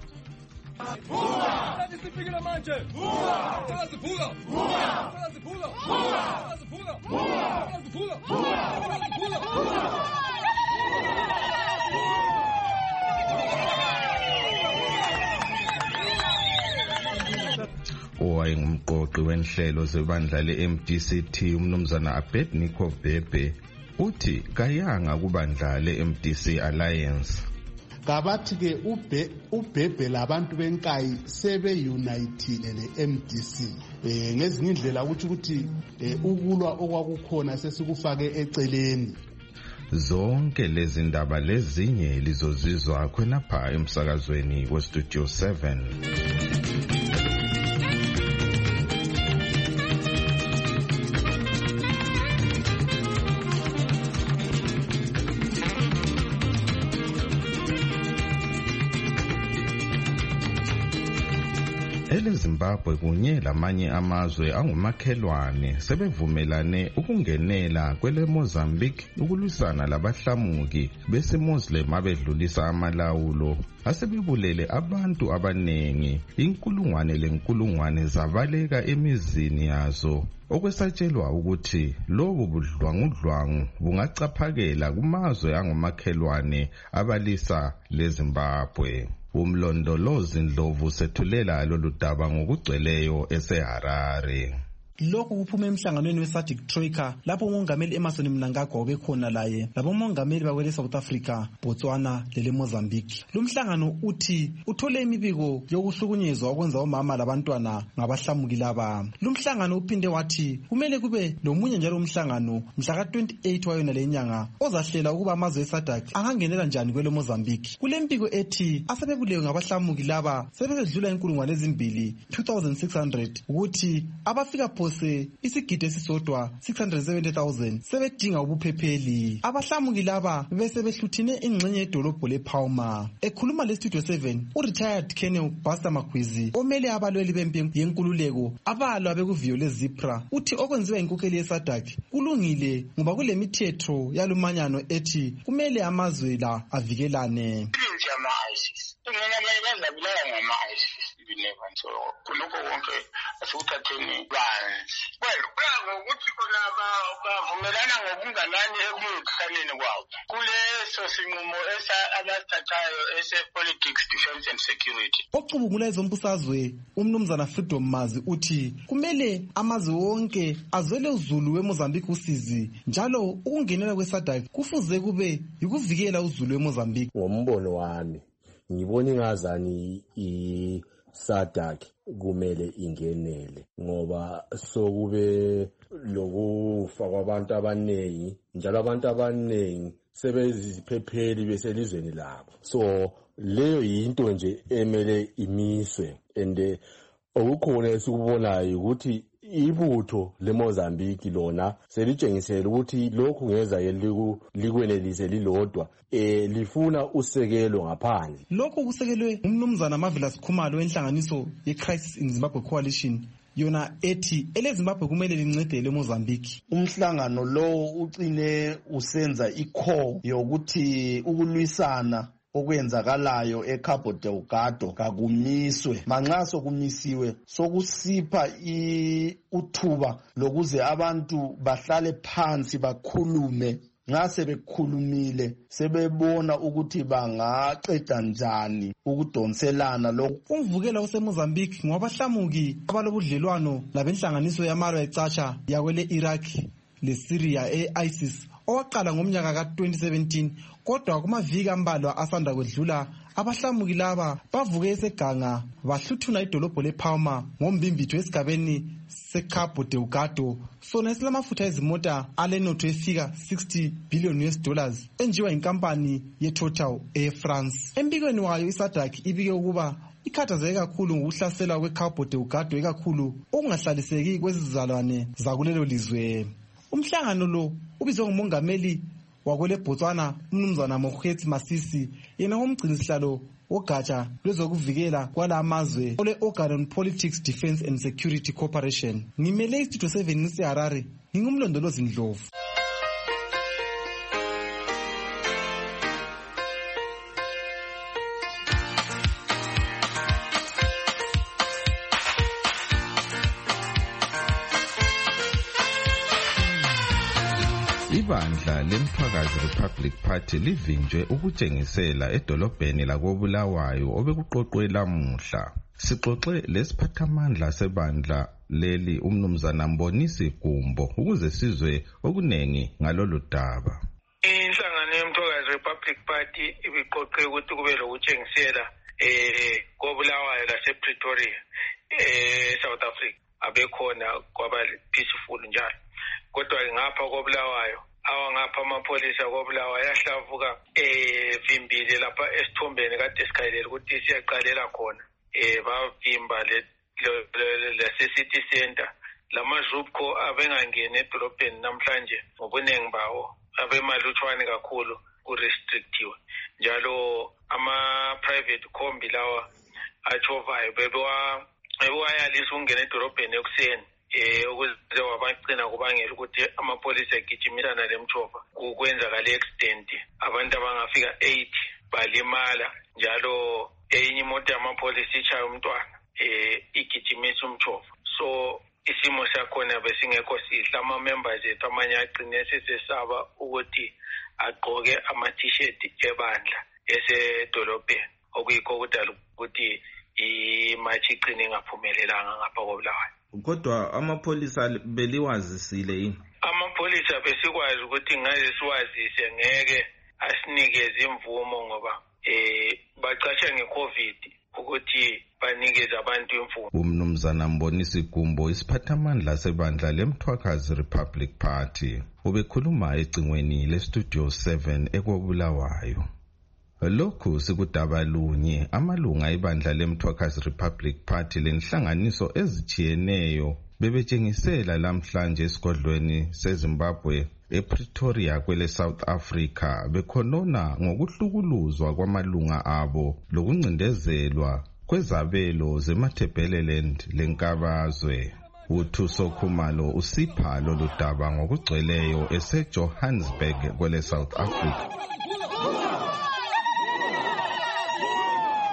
Owayengumqoqi wenhlelo zebandla le-MDCT umnumzana Abednego Bhebhe uthi kayanga kubandla le-MDC Alliance. Kabathi-ke uBhebhe labantu benkayi sebe-unitile le-MDC ngezinye indlela ukuthi ukulwa okwakukhona sesikufake eceleni. Zonke lezi ndaba lezinye lizozizwa khonapha emsakazweni weStudio 7. EZimbabwe kunye lamanye amazwe angumakhelwane sebevumelane ukungenela kwele Mozambique ukulwisana labahlamuki bese-Muslim abedlulisa amalawulo asebebulele abantu abanengi, inkulungwane zabaleka emizini yazo, okwesatshelwa ukuthi lobu budlwangudlwangu bungacaphakela kumazwe angumakhelwane abalisa leZimbabwe. Umlondolozi Ndlovu sethulela lolu daba ngokugcweleyo eseHarare. Lokhu kuphume emhlanganweni weSADC Troika lapho umongameli Emmerson Mnangagwa obekhona laye labomongameli bakwele South Africa, Botswana lele Mozambique. Lumhlangano uthi uthole imibiko yokuhlukunyezwa okwenza omama labantwana ngabahlamuki laba. Lumhlangano uphinde wathi kumele kube lomunye njalo umhlangano mhla ka-28 wayona lenyanga ozahlela ukuba amazwe eSADC angangenela njani kwele Mozambique. Kule mpiko ethi asebebulewe ngabahlamuki laba sebedlula 2,600 ukuthi abafika isigidi esisodwa 670,000 sebedinga ubuphepheli. Abahlamuki laba bese behluthine ingxenye yedolobho lePalma. Ekhuluma leStudio 7 uretired Colonel Buster Magwizi omele abalweli bempi yenkululeko abalwa bekuviyo leZipra uthi okwenziwa inkokheli yeSADC kulungile ngoba kule mithetho yalumanyano ethi kumele amazwe la avikelane. Ama-ISIS Kungamele bazabulawa ngamashi never so kuloko konke asikuthatheni banzi. Well, kuya ngokuthi khona bavumelana ngokunganani ekuyokhaneni kwabo. Kuleso sinqumo abasithathayo ese-politics, defense and security. Ocubungula ezombusazwe umnumzana Freedom Mazi uthi kumele amazwe wonke azwele uzulu weMozambique usizi njalo ukungenela kweSADC kufuze kube yikuvikela uzulu weMozambique. Ngombono wami ngibona ingazani iSADC kumele ingenele ngoba sokube lokufa kwabantu abaningi njalo abantu abaningi sebeziphepheli beselizweni labo. So leyo yinto nje emele imiswe and okukhona esikubonayo ukuthi ibutho leMozambique lona selitshengisela ukuthi lokhu ngeza likwenelise lilodwa lifuna usekelo ngaphandle. Lokho kusekelwe umnumzana Marvelous Khumalo wenhlanganiso ye-Crisis in Zimbabwe Coalition yona ethi eleZimbabwe kumele lincede leMozambique. Umhlangano lo ucine usenza i-core yokuthi ukulwisana okwenzakalayo eCabo Delgado kakumiswe. Manxa sokumisiwe sokusipha uthuba lokuze abantu bahlale phansi bakhulume. Ngase bekhulumile sebebona ukuthi bangaqeda njani ukudonselana lokho. Umvukela oseMozambique ngobahlamuki abalobudlelwano labenhlanganiso yaMara ecatsha yakwele Iraq leSyria eISIS owaqala ngomnyaka ka-2017 kodwa kumaviki ambalwa asanda kwedlula abahlamuki laba bavuke eseganga bahluthuna idolobho lePalma ngombimbitho esigabeni seCabo Delgado sona esilamafutha ezimota alenotho efika $60 billion enjiwa inkampani yeTotal eFrance. Embikweni wayo iSADC ibike ukuba ikhathazeke kakhulu ngokuhlasela kweCabo Delgado ikakhulu okungahlaliseki kwezizalwane zakulelo lizwe. Umhlangano lo ubizwe ngumongameli wakwele Botswana umnumzana Mokgweetsi Masisi yena ngomgcinisihlalo wogatsha lwezokuvikela kwalamazwe ole Organ on Politics, Defense and Security Cooperation. Ngimele iStudio 7 ngiseHarare ngingumlondolozi Ndlovu. Ibandla leMthwakazi Republic Party livinjwe ukutshengisela edolobheni lakoBulawayo obekuqoqwe lamuhla. Sixoxe lesiphathamandla sebandla leli umnumzana Mbonisi Gumbo ukuze sizwe okunengi ngalolu daba. Inhlangano yeMthwakazi Republic Party ibiqoqe ukuthi kube lokutshengisela koBulawayo lasePretoria South Africa abekhona kwaba peaceful njalo. Kodwa ngapha koBulawayo awangapha amapholisa koBulawayo yahlavuka vimbile lapha esithombeni kade sikhayelela ukuthi siyaqalela khona bavimba le city center lamazupco abengangene edolobheni namhlanje ngobuningi bawo abemalutshwane kakhulu kurestrictiwe njalo ama private combi lawa achovayo bewayalisa ukungena edolobheni ekuseni ukuze wabagcina kubangela ukuthi amapolisa egijimisana lemchova kukwenzakala accident abantu abangafika 8 balimala njalo enye imoto yamapolisa ichaya umntwana igijimisa umchova. So isimo sakhona besingekho sihle. Ama-members ethu amanye agcine sesesaba ukuthi agqoke ama-t-shirt ebandla esedolobheni okuyikho kudala ukuthi imatch igcine ingaphumelelanga ngapha koBulawayo. Kodwa amapholisa beliwazisile yini? Amapholisa besikwazi ukuthi ngaze siwazise ngeke asinikeze imvumo ngoba bacasha ngeCovid ukuthi banikeze abantu imvumo. Umnumzana Mbonisi Gumbo isiphathamandla sebandla leMthwakazi Republic Party ubekhuluma ecingweni leStudio 7 ekoBulawayo. Lokhu sikudaba lunye amalunga ebandla leMthwakazi Republic Party lenhlanganiso ezichiyeneyo bebetshengisela lamhlanje esigodlweni seZimbabwe ePretoria kwele South Africa bekhonona ngokuhlukuluzwa kwamalunga abo lokuncindezelwa kwezabelo zeMatabeleland lenkabazwe. UThuso Khumalo usipha lolu daba ngokugcweleyo eseJohannesburg kwele South Africa.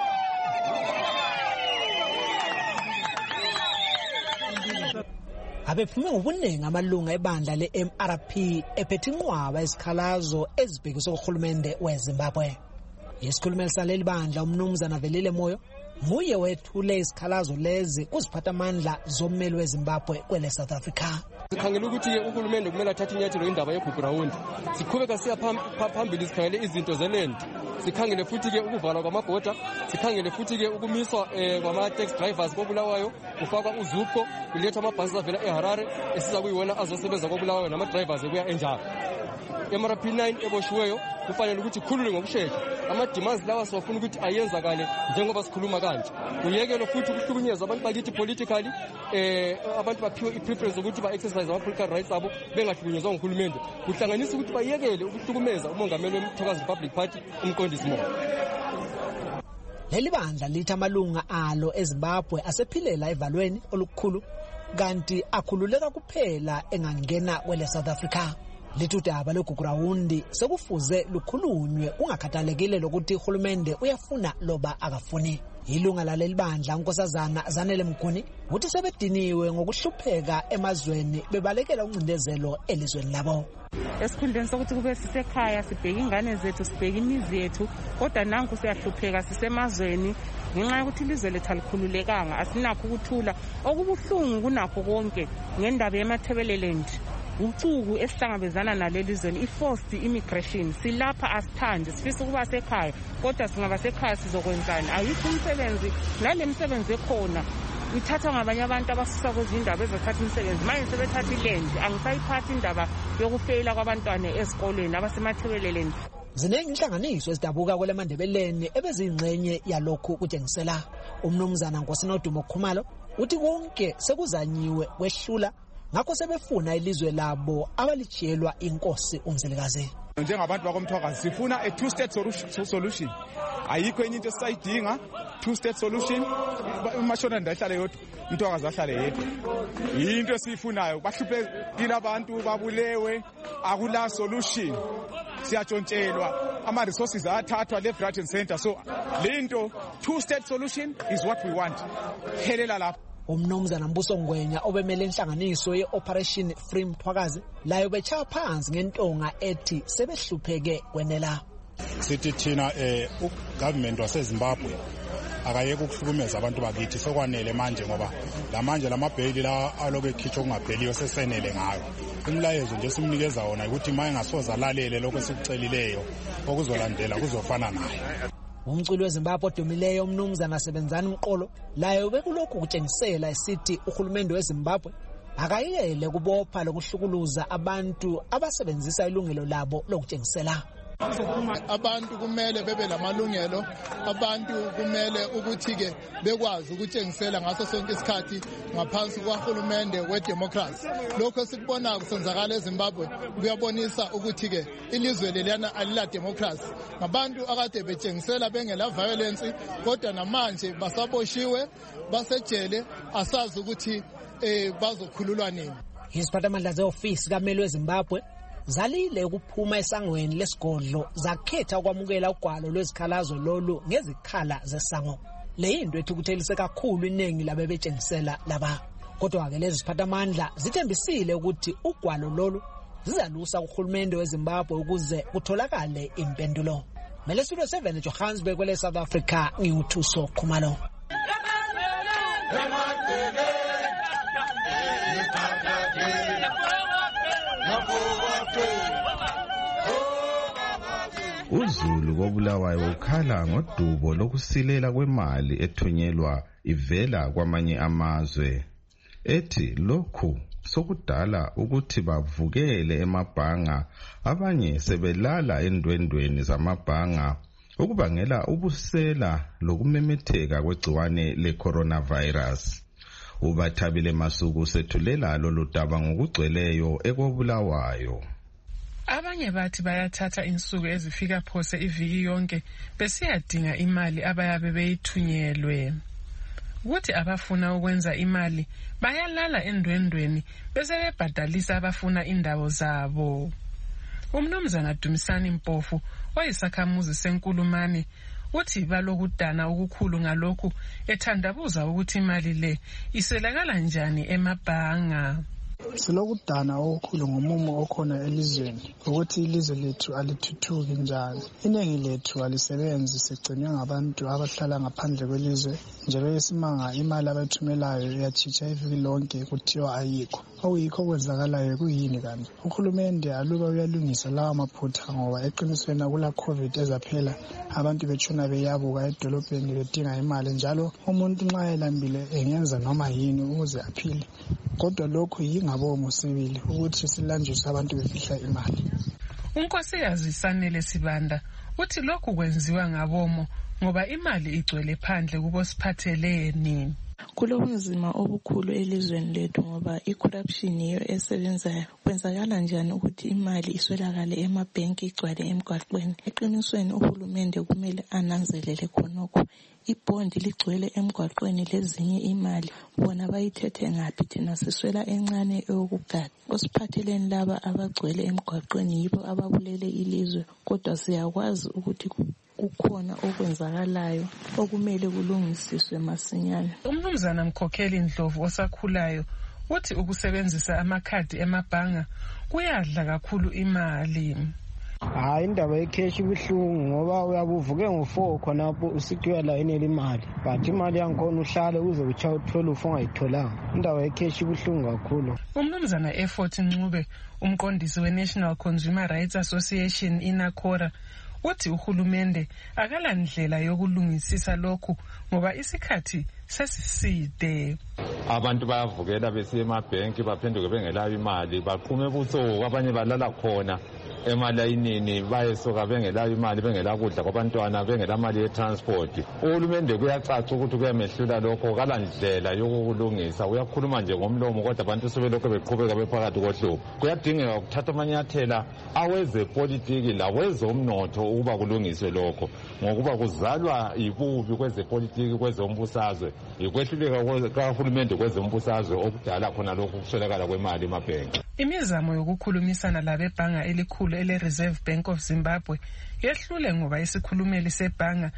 abephume ngobuningi amalunga ebandla le-MRP ephethe inqwaba izikhalazo ezibhekiswe kuhulumende weZimbabwe. Isikhulumeli saleli bandla umnumzana Velile Moyo nguye wethule izikhalazo lezi kuziphathamandla zommeli weZimbabwe kwele South Africa. Sikhangela ukuthi uhulumende kumele athathe inyathelo indaba ye-ground. Siqhubeka siya phambili sikhangele izinto zelend. Sikhangele futhi ke ukuvalwa kwamabhoda, sikhangele futhi ke ukumiswa kwama-tax drivers koBulawayo, kufakwa uZupco, kulethwa amabhasi avela eHarare esiza kuyiwona azosebenza koBulawayo nama-drivers ekuya enjalo. MRP 9 eboshiweyo kufanele ukuthi khulule ngokushesha. Ama-demands lawa siwafuna ukuthi ayenzakale njengoba sikhuluma kanje. Kuyekelo futhi ukuhlukunyezwa abantu bakithi politically, abantu baphiwe i-preference ukuthi ba-exercise ama-political rights abo bengahlukunyezwa nguhulumende. Kuhlanganisa ukuthi bayekele ukuhlukumeza umongameli weMthokazi Republic Party uMqondisi Moyo. Leli bandla lithi amalunga alo eZimbabwe asephilela evalweni olukhulu kanti akhululeka kuphela engangena kwele South Africa. Lithi udaba lokugurawundi sekufuze lukhulunywe kungakhathalekile lokuthi uhulumende uyafuna loba akafuni. Ilunga laleli bandla uNkosazana Zanele Mguni uthi sebediniwe ngokuhlupheka emazweni bebalekela uncindezelo elizweni labo. Esikhundleni sokuthi kube sisekhaya sibheke ingane zethu sibheke imizi yethu kodwa nanku siyahlupheka sisemazweni ngenxa yokuthi ilizwe lethu alikhululekanga asinakho ukuthula okubuhlungu kunakho konke ngendaba yeMathebeleland. Ucuku esihlangabezana naleli zweni i-forced immigration silapha asithandi sifisa ukuba sekhaya kodwa singaba sekhaya sizokwenzani ayikho umsebenzi nale misebenzi ekhona ithathwa ngabanye abantu abasusa kwezindaba ezothatha imisebenzi manje sebethatha iland angisayiphathi indaba yokufeyila kwabantwana ezikolweni abasemathebeleleni. Ziningi inhlanganiso ezidabuka kwele Mandebeleni ebezingxenye yalokhu kutshengisela umnumzana Nkosinodumo Khumalo uthi konke sekuzanyiwe kwehlula ngakho sebefuna ilizwe labo abalijiyelwa inkosi uMzilikazi. Njengabantu bakoMthokazi sifuna a two-state solution. Ayikho enye into esayidinga, two-state solution. Umashona ndahlale yodwa, uMthokazi ahlale yedwa. Into esifunayo bahluphekile abantu babulewe akula solution. Siyatshontshela ama-resources athathwa left right and center. So lento two-state solution is what we want. Helela lapho. Umnumzana Mbuso Ngwenya obemele inhlanganiso ye-Operation Free Mthwakazi layo bechaya phansi ngentonga ethi sebehlupheke kwenela. Sithi thina ugovernment waseZimbabwe akayeke ukuhlukumeza abantu bakithi sokwanele manje ngoba lamanje lamabheli la aloku ekhitshwa kungapheliyo sesenele ngayo. Umlayezo nje simnikeza wona ukuthi maye ngasoza alalele lokho sikucelileyo okuzolandela kuzofana naye. Umculi weZimbabwe odumileyo umnumzana Sebenzani Mqolo layo bekulokhu kutshengisela esithi uhulumende weZimbabwe akayele kubopha lokuhlukuluza abantu abasebenzisa ilungelo labo lokutshengisela. Abantu kumele bebe lamalungelo, abantu kumele ukuthi ke bekwazi ukutshengisela ngaso sonke isikhathi ngaphansi kwahulumende wedemocracy. Lokho sikubona kusenzakala eZimbabwe kuyabonisa ukuthi ke ilizwe leliyana alila democracy. Ngabantu akade betshengisela bengela violence kodwa namanje basaboshiwe basejele asazi ukuthi bazokhululwa nini. Iziphathamandla ze-ofisi kammeli weZimbabwe zalile ukuphuma esangweni lesigodlo zakhetha ukwamukela ugwalo lwezikhalazo lolu ngezikhala zesango. Le into ethukuthelise kakhulu iningi labebetshengisela laba. Kodwa ke lezi ziphathamandla zithembisile ukuthi ugwalo lolu zizalusa kuhulumende weZimbabwe ukuze kutholakale impendulo. Mele Studio 7 Johannesburg kwele South Africa ngiwuThuso Khumalo. uZulu koBulawayo ukhala ngodubo lokusilela kwemali ethunyelwa ivela kwamanye amazwe. Ethi lokhu sokudala ukuthi bavukele emabhanga, abanye sebelala endwendweni zamabhanga ukubangela ubusela lokumemetheka kwegciwane le-coronavirus. uBathabile Masuku sethulela lolu daba ngokugcweleyo ekoBulawayo. Abanye bathi bayathatha insuku ezifika phose iviki yonke besiyadinga imali abayabe beyithunyelwe. Ukuthi abafuna ukwenza imali bayalala endwendweni bese bebhadalisa abafuna indawo zabo. Umnumzana Dumisani Mpofu oyisakhamuzi seNkulumane uthi balokudana okukhulu ngalokhu ethandabuza ukuthi imali le iselakala njani emabhanga. Silokudana okukhulu ngomumo okhona elizweni ukuthi ilizwe lethu alithuthuki njalo. Iningi lethu alisebenzi, sigcinwe ngabantu abahlala ngaphandle kwelizwe. Njalo esimanga imali abayithumelayo iyathitsha iviki lonke kuthiwa ayikho. Okuyikho kwenzakalayo kuyini kanti? Uhulumende aluba uyalungisa lawa maphutha ngoba eqinisweni kula COVID ezaphela abantu betshona beyabuka edolobheni bedinga imali, njalo umuntu nxa elambile engenza noma yini ukuze aphile. Kodwa lokhu yingabomo sibili ukuthi silanjiswe abantu befihla imali. Unkosikazi Sanele Sibanda uthi lokhu kwenziwa ngabomo ngoba imali igcwele phandle kubo siphatheleni. Kulobunzima obukhulu elizweni lethu ngoba i-corruption yiyo esebenzayo. Kwenzakala njani ukuthi imali iswelakale emabhenki igcwale emgwaqweni? Eqinisweni uhulumende kumele ananzelele khonokho. Ibhondi ligcwele emgwaqweni lezinye imali, bona bayithethe ngaphi? Thina siswela encane eyokugada. Osiphatheleni laba abagcwele emgwaqweni yibo ababulele ilizwe, kodwa siyakwazi ukuthi kukhona okwenzakalayo okumele kulungisiswe masinyane. Umnumzana Mkhokheli Ndlovu osakhulayo uthi ukusebenzisa amakhadi emabhanga kuyadla kakhulu imali. Hayi, indaba yecash ibuhlungu ngoba uyabuvuke ngo4 khonapho usithiwa la inele imali, but imali yankhona uhlale uze uthole ufa ungayitholanga. Indaba yecash ibuhlungu kakhulu. Umnumzana Effort Ncube, umqondisi we-National Consumer Rights Association iNACORA, uthi uhulumende akalandlela yokulungisisa lokhu ngoba isikhathi sesiside. Abantu bayavukela besiya emabhenki baphenduke bengelayo imali, baqhume ebusuku, abanye balala khona emalayinini, bayesoka bengelayo imali, bengela kudla kwabantwana, bengela mali ye-transport. Uhulumende kuyacaca ukuthi kuyamehlula lokho, kalandlela yokulungisa. Uyakhuluma nje ngomlomo kodwa abantu sebelokho beqhubeka bephakathi kohlupho. Kuyadingeka ukuthatha amanyathela awezepolitiki lawezomnotho ukuba kulungiswe lokho, ngokuba kuzalwa ibubi kwezepolitiki, kwezombusazwe, ikwehluleka kahulumende kwezombusazwe okudala khona lokhu kuswelakala kwemali emabhenki. Imizamo yokukhulumisana labebhanga elikhulu ele-Reserve Bank of Zimbabwe yehlule ngoba isikhulumeli sebhanga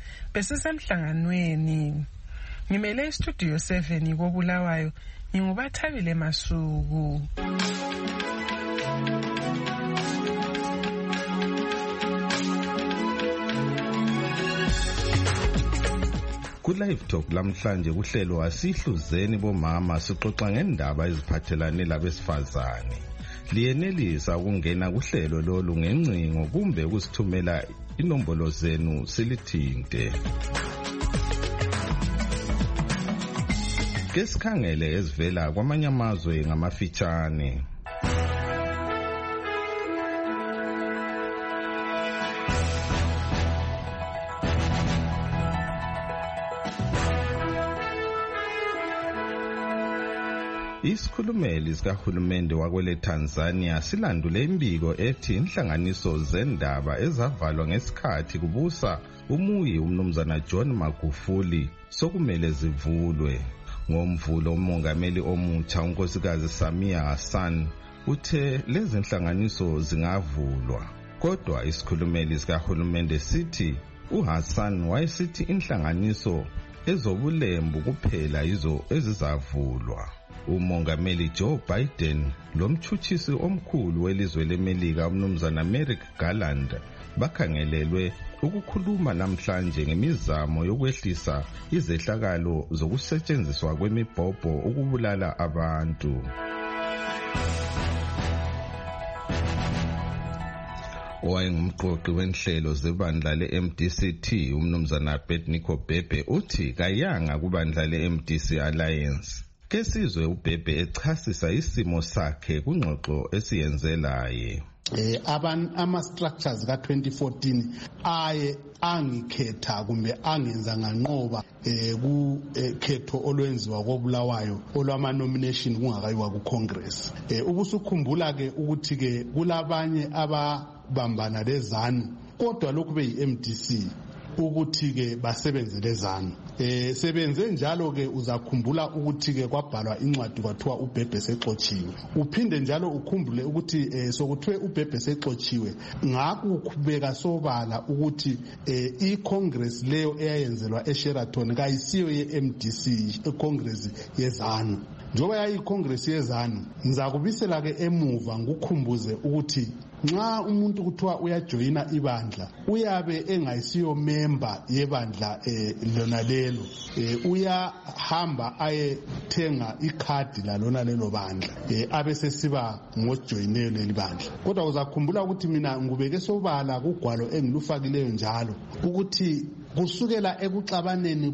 besisemhlanganweni. Ngimele iStudio 7 koBulawayo, nginguBathabile Masuku. Ku-Live Talk lamhlanje kuhlelo asihluzeni bomama sixoxa ngendaba eziphathelane labesifazane. Liyenelisa ukungena kuhlelo lolu ngencingo kumbe ukusithumela inombolo zenu silithinte. Ke sikhangele ezivela kwamanye amazwe ngamafitshane. Isikhulumeli sikahulumende wakwele Tanzania silandule imbiko ethi inhlanganiso zendaba ezavalwa ngesikhathi kubusa umuyi umnumzana John Magufuli sokumele zivulwe. Ngomvulo umongameli omutsha unkosikazi Samia Hassan uthe lezi inhlanganiso zingavulwa. Kodwa isikhulumeli sikahulumende sithi uHassan wayesithi inhlanganiso ezobulembu kuphela yizo ezizavulwa. Umongameli Joe Biden lomthuthisi omkhulu welizwe leMelika umnumzana Merrick Garland bakhangelelwe ukukhuluma namhlanje ngemizamo yokwehlisa izehlakalo zokusetshenziswa kwemibhobho ukubulala abantu. Owayengumqoqi wenhlelo zebandla le-MDC-T umnumzana Betnico Bebe uthi kayanga kubandla le-MDC Alliance. Kesizwe uBhebe echasisa isimo sakhe kungxoxo esiyenzelaye. Ama-structures ka-2014 aye angikhetha kumbe angenza nganqoba kukhetho olwenziwa koBulawayo olwama-nomination kungakayiwa ku-Congress. Ubusukhumbula-ke ukuthi-ke kulabanye ababambana lezanu kodwa lokhu beyi-MDC ukuthi ke basebenzele ZANU. Sebenze njalo ke uzakhumbula ukuthi ke kwabhalwa incwadi kwathiwa uBhebhe sexotshiwe. Uphinde njalo ukhumbule ukuthi sokuthiwe uBhebhe sexotshiwe ngakubeka sobala ukuthi iCongress leyo eyayenzelwa eSheraton kayisiyo yeMDC, iCongress yeZANU. Njoba yayiCongress yeZANU, ngizakubisela ke emuva ngukhumbuze ukuthi nxa umuntu kuthiwa uyajoyina ibandla uyabe engayisiyo member yebandla lona lelo, uyahamba ayethenga ikhadi la lona lelo bandla abe sesiba ngojoyineyo leli bandla. Kodwa uzakhumbula ukuthi mina ngubeke sobala kugwalo engilufakileyo njalo ukuthi kusukela ekuxabaneni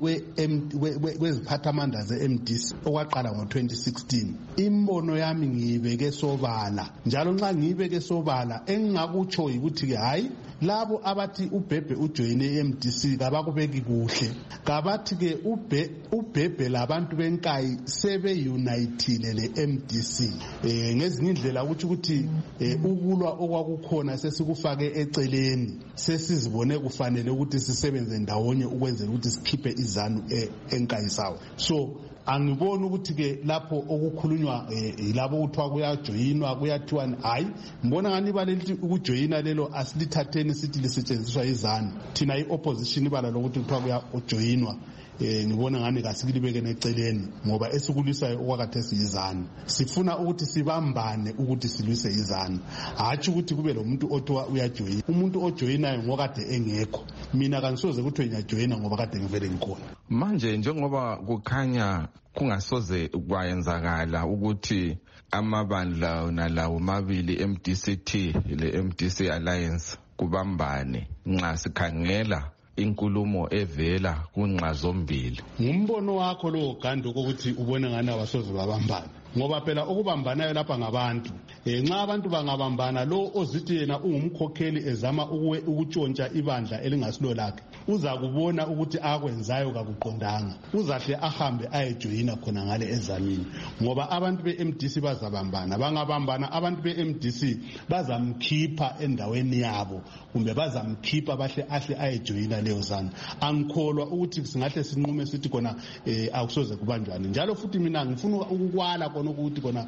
kweziphathamandla ze-MDC okwaqala ngo-2016 imbono yami ngiyibeke sobala, njalo nxa ngiyibeke sobala engingakutsho yikuthi ke hayi labo abathi uBhebhe ujoyine iMDC kabakubeki kuhle, kabathi ke uBhebhe labantu benkayi sebe-unitile le-MDC ngezinye indlela ukuthi ukulwa okwakukhona sesikufake eceleni, sesizibone kufanele ukuthi sisebenze ndawonye ukwenzela ukuthi sikhiphe iZANU enkayi sawo. So angiboni ukuthi ke lapho okukhulunywa yilabo kuthiwa kuyajoyinwa kuyathiwa hayi, mbona ngani balelithi ukujoyina lelo asilithatheni sithi lisetshenziswa iZANU, thina i-opposition ibala lokuthi kuthiwa kuyajoyinwa ngibona ngani kasikilibekene eceleni ngoba esikulisayo okwakhathesi iZANU. Sifuna ukuthi sibambane ukuthi silwise iZANU, hatshi ukuthi kube lo muntu othiwa uyajoyina. Umuntu ojoyinayo ngokade engekho, mina kangisoze kuthiwe ngiyajoyina ngoba kade ngivele ngikhona. Manje njengoba kukhanya kungasoze kwayenzakala ukuthi amabandla nalawo mabili MDC-T le MDC Alliance kubambane nxa sikhangela inkulumo evela kunxa zombili. Ngumbono wakho lo Gando ukuthi ubone ngani abasoze babambana, ngoba phela ukubambanayo lapha ngabantu. Nxa abantu bangabambana, lo ozithi yena ungumkhokheli ezama ukutshontsha ibandla elingasilo lakhe uza kubona ukuthi akwenzayo kakuqondanga, uzahle ahambe ayejoyina khona ngale eZANUini, ngoba abantu beMDC bazabambana. Bangabambana abantu beMDC bazamkhipha endaweni yabo kumbe bazamkhipha bahle ahle ayejoyina leyo ZANU. Angikholwa ukuthi singahle sinqume sithi khona akusoze kubanjwane. Njalo futhi mina ngifuna ukukwala khona ukuthi khona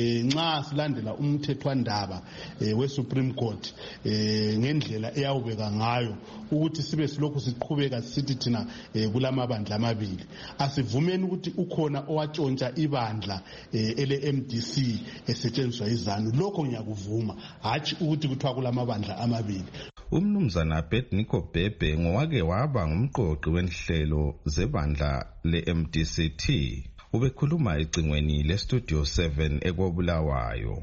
nxa silandela umthethwandaba weSupreme Court ngendlela eyawubeka ngayo ukuthi sibe silokhu siqhubeka sithi thina kulamabandla amabili, asivumeni ukuthi ukhona owatshontsha ibandla ele-MDC esetshenziswa iZANU. Lokho ngiyakuvuma, hatshi ukuthi kuthiwa kulamabandla amabili. Umnumzana Abednego Bhebhe ngowake waba ngumqoqi wenhlelo zebandla le-MDC-T ubekhuluma ecingweni leStudio 7 eKobulawayo.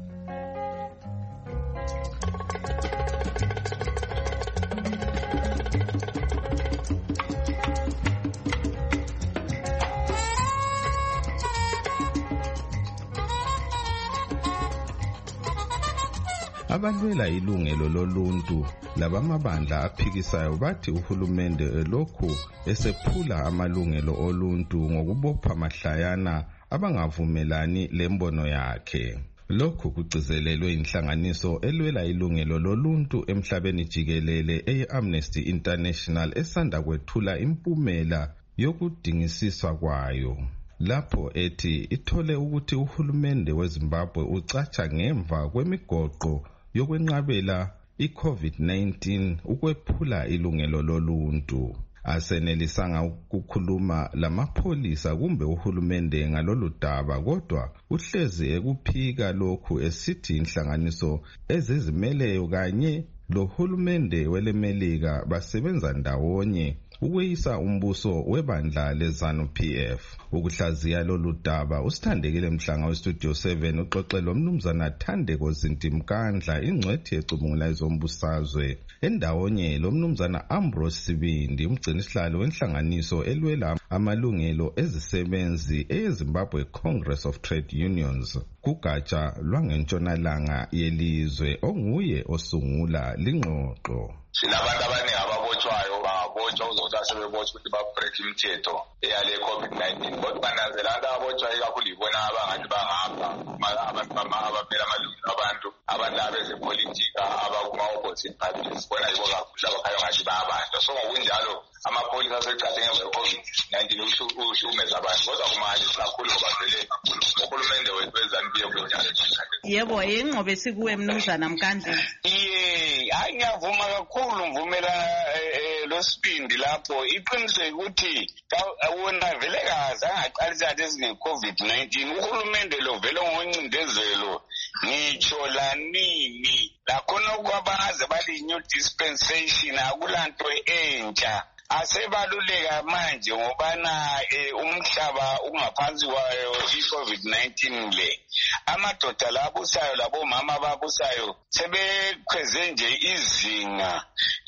Abalwela ilungelo loluntu labamabandla aphikisayo bathi uhulumende lokhu esephula amalungelo oluntu ngokubopha mahlayana abangavumelani lembono yakhe. Lokhu kugcizelelwe inhlanganiso elwela ilungelo loluntu emhlabeni jikelele eye-Amnesty International esanda kwethula impumela yokudingisiswa kwayo, lapho ethi ithole ukuthi uhulumende weZimbabwe ucatsha ngemva kwemigoqo yokwenqabela iCovid-19 ukwephula ilungelo loluntu. Asenelisanga ukukhuluma lamapholisa kumbe uhulumende ngalolu daba, kodwa uhlezi ekuphika lokhu esithi inhlanganiso ezizimeleyo kanye lohulumende welemelika basebenza ndawonye ukweyisa umbuso webandla leZANU-PF. Ukuhlaziya lolu daba usithandekile Mhlanga weStudio 7 uxoxe lomnumzana Thandeko Zintimkandla ingcwethi ecubungula ezombusazwe endawonye lomnumzana Ambrose Sibindi umgcinisihlalo wenhlanganiso elwela amalungelo ezisebenzi eZimbabwe Congress of Trade Unions kugatsha lwangentshonalanga yelizwe onguye osungula lingxoxo. Sinabantu abaningi ababotshwayo bangabotshwa uzokuthi sebebotshwa ukuthi babreak imithetho eyale COVID-19 kodwa bananzela abantu abotshwa ikakhulu ibona abangathi bangapha abamela amalungelo abantu abezepolitika abakuma-opposite parties bona yibo kakhulu abakhayo ngathi bayabanjwa. So ngokunjalo amapholisa asecathe ngemva ye-COVID-19 uhlukumeza abantu kodwa kumangalisi kakhulu ngoba vele uhulumende wethu we-ZANU-PF njalo. Yebo, yingqobe sikuwe Mnumzana Mkandla. Hayi ngiyavuma kakhulu mvumelana loSibindi lapho iqiniso ukuthi wona vele kaze angaqalisa ezinge-COVID-19 uhulumende lo vele ngoncindezelo ngitsho lanini lakhona kwabaze bali new dispensation akulanto entsha asebaluleka manje ngobana umhlaba ungaphansi kwayo i-COVID-19 le amadoda labusayo labomama ababusayo sebekhweze nje izinga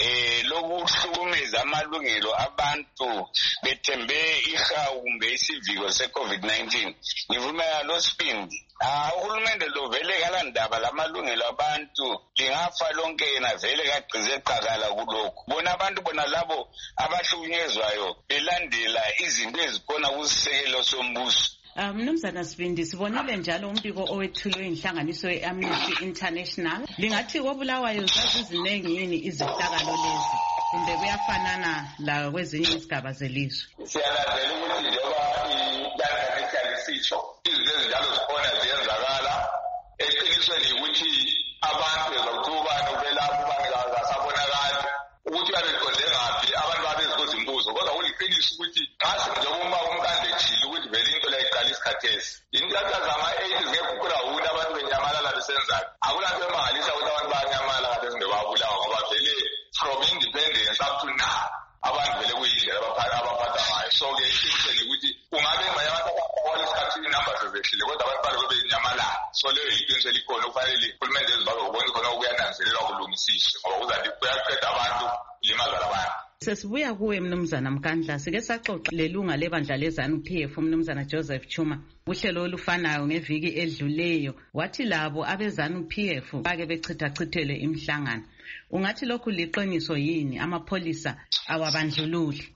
lokuhlukumeza amalungelo abantu bethembe ihawumbe isiviko se-COVID-19. Ngivumela loSibindi uhulumende lo vele kalandaba lamalungelo abantu lingafa lonke yena vele kagqize qakala kulokhu bona abantu bona labo abahlukunyezwayo belandela izinto ezikhona kusisekelo sombuso. Mnumzana Sibindi, sibonile njalo umbiko owethulwe inhlanganiso ye-Amnesty International. Lingathi koBulawayo zaziziningi yini izehlakalo lezi kumbe kuyafanana la kwezinye izigaba zelizwe? Siyalandela ukuthi njengoba inhlanganiso lisitsho izinto ezinjalo zikhona ziyenzakala. Eqinisweni ukuthi abantu bezokuthuka nobelapho bangasabonakali ukuthi babeqonde ngaphi abantu babezikoza imbuzo kodwa kuliqiniso ukuthi ngase njengoba uMkandla ethile ukuthi vele into la iqala isikhathesi intatha zama-80 ngekukhurawuni abantu benyamalala besenzani akulanto emangalisa ukuthi abantu bayanyamala kade singababulawa ngoba vele from independence up to now abantu vele kuyindlela abaphatha ngayo. So-ke iqinisweni ukuthi kungabe ngabanye abantu abahola isikhathi inamba sezehlile kodwa abantu balo bebenyamalala. So leyo iqiniso elikhona kufanele uhulumende ezimbabwe ubone khona kuyananzelelwa kulungisiswe ngoba kuzathi kuyaqeda abantu limaza labantu. Sesibuya kuwe Mnumzana Mkandla, sike saxoxa lelunga lebandla leZANU-PF Mnumzana Joseph Chuma uhlelo olufanayo ngeviki edluleyo wathi labo abeZANU-PF bake bechithachithele imihlangano. Ungathi lokhu liqiniso yini amapholisa awabandlululi?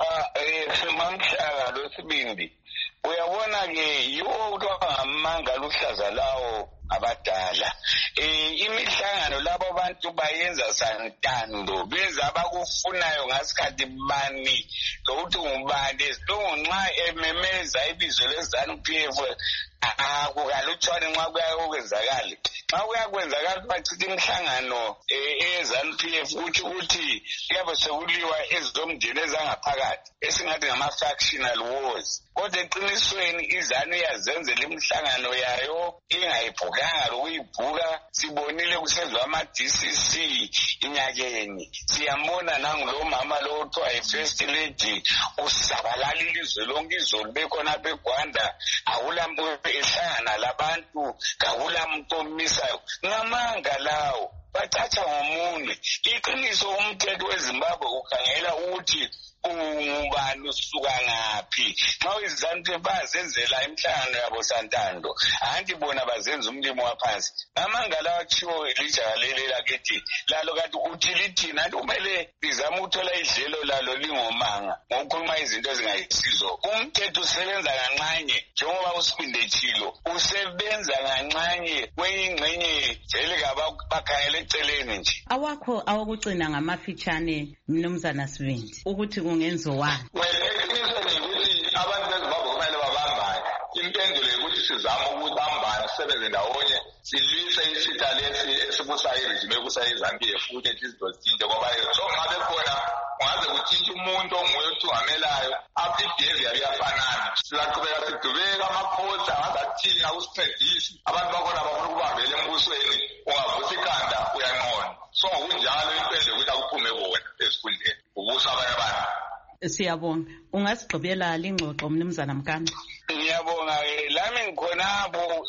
Mamhlanga loSibindi uyabona ke yiwo kuthiwa ngamanga luhlaza lawo abadala. Imihlangano labo abantu bayenza santando benza abakufunayo ngasikhathi bani lokuthi ngubani esilungu nxa ememeza ibizo leZANU-PF akukalutshwane nxa kuyakwenzakala. Nxa kuyakwenzakala bachitha imihlangano eZANU-PF kutsho ukuthi kuyabe sekuliwa ezomndeni ezangaphakathi esingathi ngama-factional wars. Kodwa eqinisweni iZANU yazenzela imihlangano yayo ingayiphukanga lokuyibhuka. Sibonile kusenziwa ama-DCC inyakeni. Siyambona nangulo mama lo othiwa yi-First Lady usabalala ilizwe lonke izolo bekhona beGwanda akulampu ehlangana labantu akulamuntu omisayo ngamanga lawo bathatha ngomunye. Iqiniso umthetho weZimbabwe ukhangela ukuthi ungubani usuka ngaphi. Nxa iZANU bazenzela imihlangano yabo santando anti bona bazenza umlimo waphansi ngamanga lawo atshiwo lijakalele lakithi lalo kanti utility nanti kumele lizame ukuthola idlelo lalo lingomanga ngokukhuluma izinto ezingayisizo. Umthetho usebenza kancane njengoba uSibindi echilo usebenza kancane kweyingxenye vele bakhangela eceleni nje. Awakho awokucina ngamafitshane Mnumzana Sibindi ukuthi kungenziwani? Eqinisweni ukuthi abantu beZimbabwe kumele babambane. Impendulo yokuthi sizame ukubambana sisebenze ndawonye silwise isitha lesi esibusayo iregime ebusayo iZANU-PF futhi izinto zitshintshe ngoba so ngabe khona ungaze kutshintshe umuntu onguye othungamelayo i-behavior iyafanana. Sizaqhubeka sidubeka amaphosta angaze athini akusincedisi abantu bakhona bafuna ukubambela embusweni ungavusa ikhanda uyanqona. So ngokunjalo impendulo yokuthi akuphume bona esikhundleni ubusa abanye abantu. Siyabonga. Ungasigqibela lingxoxo Mnumzana Mkandla? Ngiyabonga lami ngikhonapho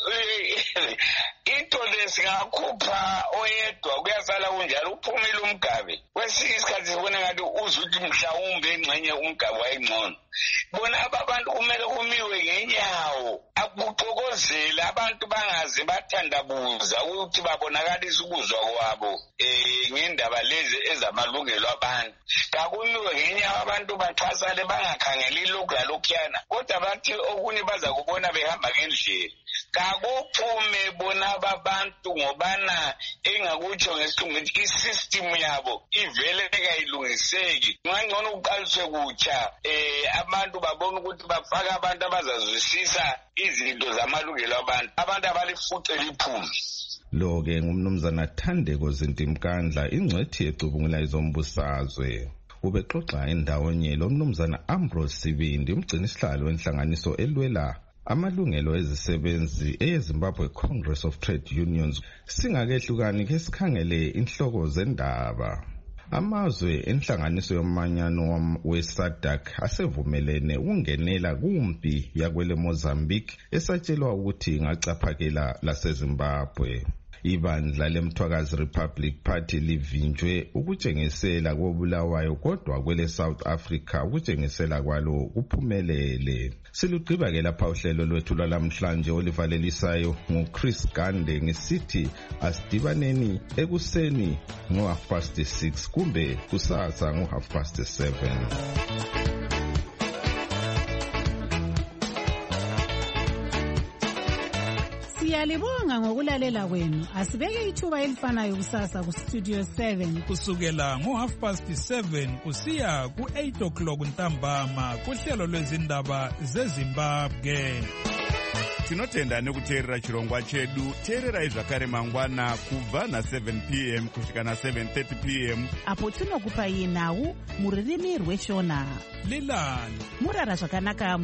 into lesingakhupha oyedwa kuyasala kunjalo uphumile umgabe. Kwesinye isikhathi sibona ngathi uzuthi mhlawumbe engxenye umgabe wayengcono. Bona abantu kumele kumiwe ngenyawo babuxokozela abantu bangaze bathandabuza ukuthi babonakalisa ukuzwa kwabo ngendaba lezi ezamalungelo abantu. Kakuyiwe ngenye abantu baxhasale bangakhangeli lokhu lalokhuyana, kodwa bathi okunye baza kubona behamba ngendlela. Kakuphume bona abantu ngobana engakutsho ngesilungu i-system yabo ivele kayilungiseki. Ngangcono uqaliswe kutsha abantu babona ukuthi bafake abantu abazazwisisa izinto zamalungelo abantu abalifuqela iphume. Lo-ke ngumnumzana Thandeko Zintimkandla, ingcwethi ecubungula izombusazwe. Ubexoxa endawonye lo mnumzana Ambrose Sibindi, umgcinisihlalo wenhlanganiso elwela amalungelo ezisebenzi eZimbabwe Congress of Trade Unions. Singakehlukani ke sikhangele inhloko zendaba. Amazwe enhlanganiso yomanyano we-SADC asevumelene ukungenela kumpi yakwele Mozambique esatshelwa ukuthi ingacaphakela laseZimbabwe. Ibandla leMthwakazi Republic Party livinjwe ukutshengisela kobulawayo, kodwa kwele South Africa ukutshengisela kwalo kuphumelele. Silugqiba ke lapha uhlelo lwethu lwalamhlanje olivalelisayo nguChris Gande ngisithi asidibaneni ekuseni ngo6:30 kumbe kusasa ngo7:30. Siyalibonga ngokulalela kwenu. Asibeke ithuba elifanayo kusasa ku Studio 7 kusukela ngo7:30 kusiya ku8 ntambama kuhlelo lwezindaba zeZimbabwe. Tinotenda nekuteerera chirongwa chedu. Teererai zvakare mangwana kubva na7 p.m. kusvika na7:30 p.m. apo tinokupai nhau muririmi rweshona. Lilani murara zvakanaka.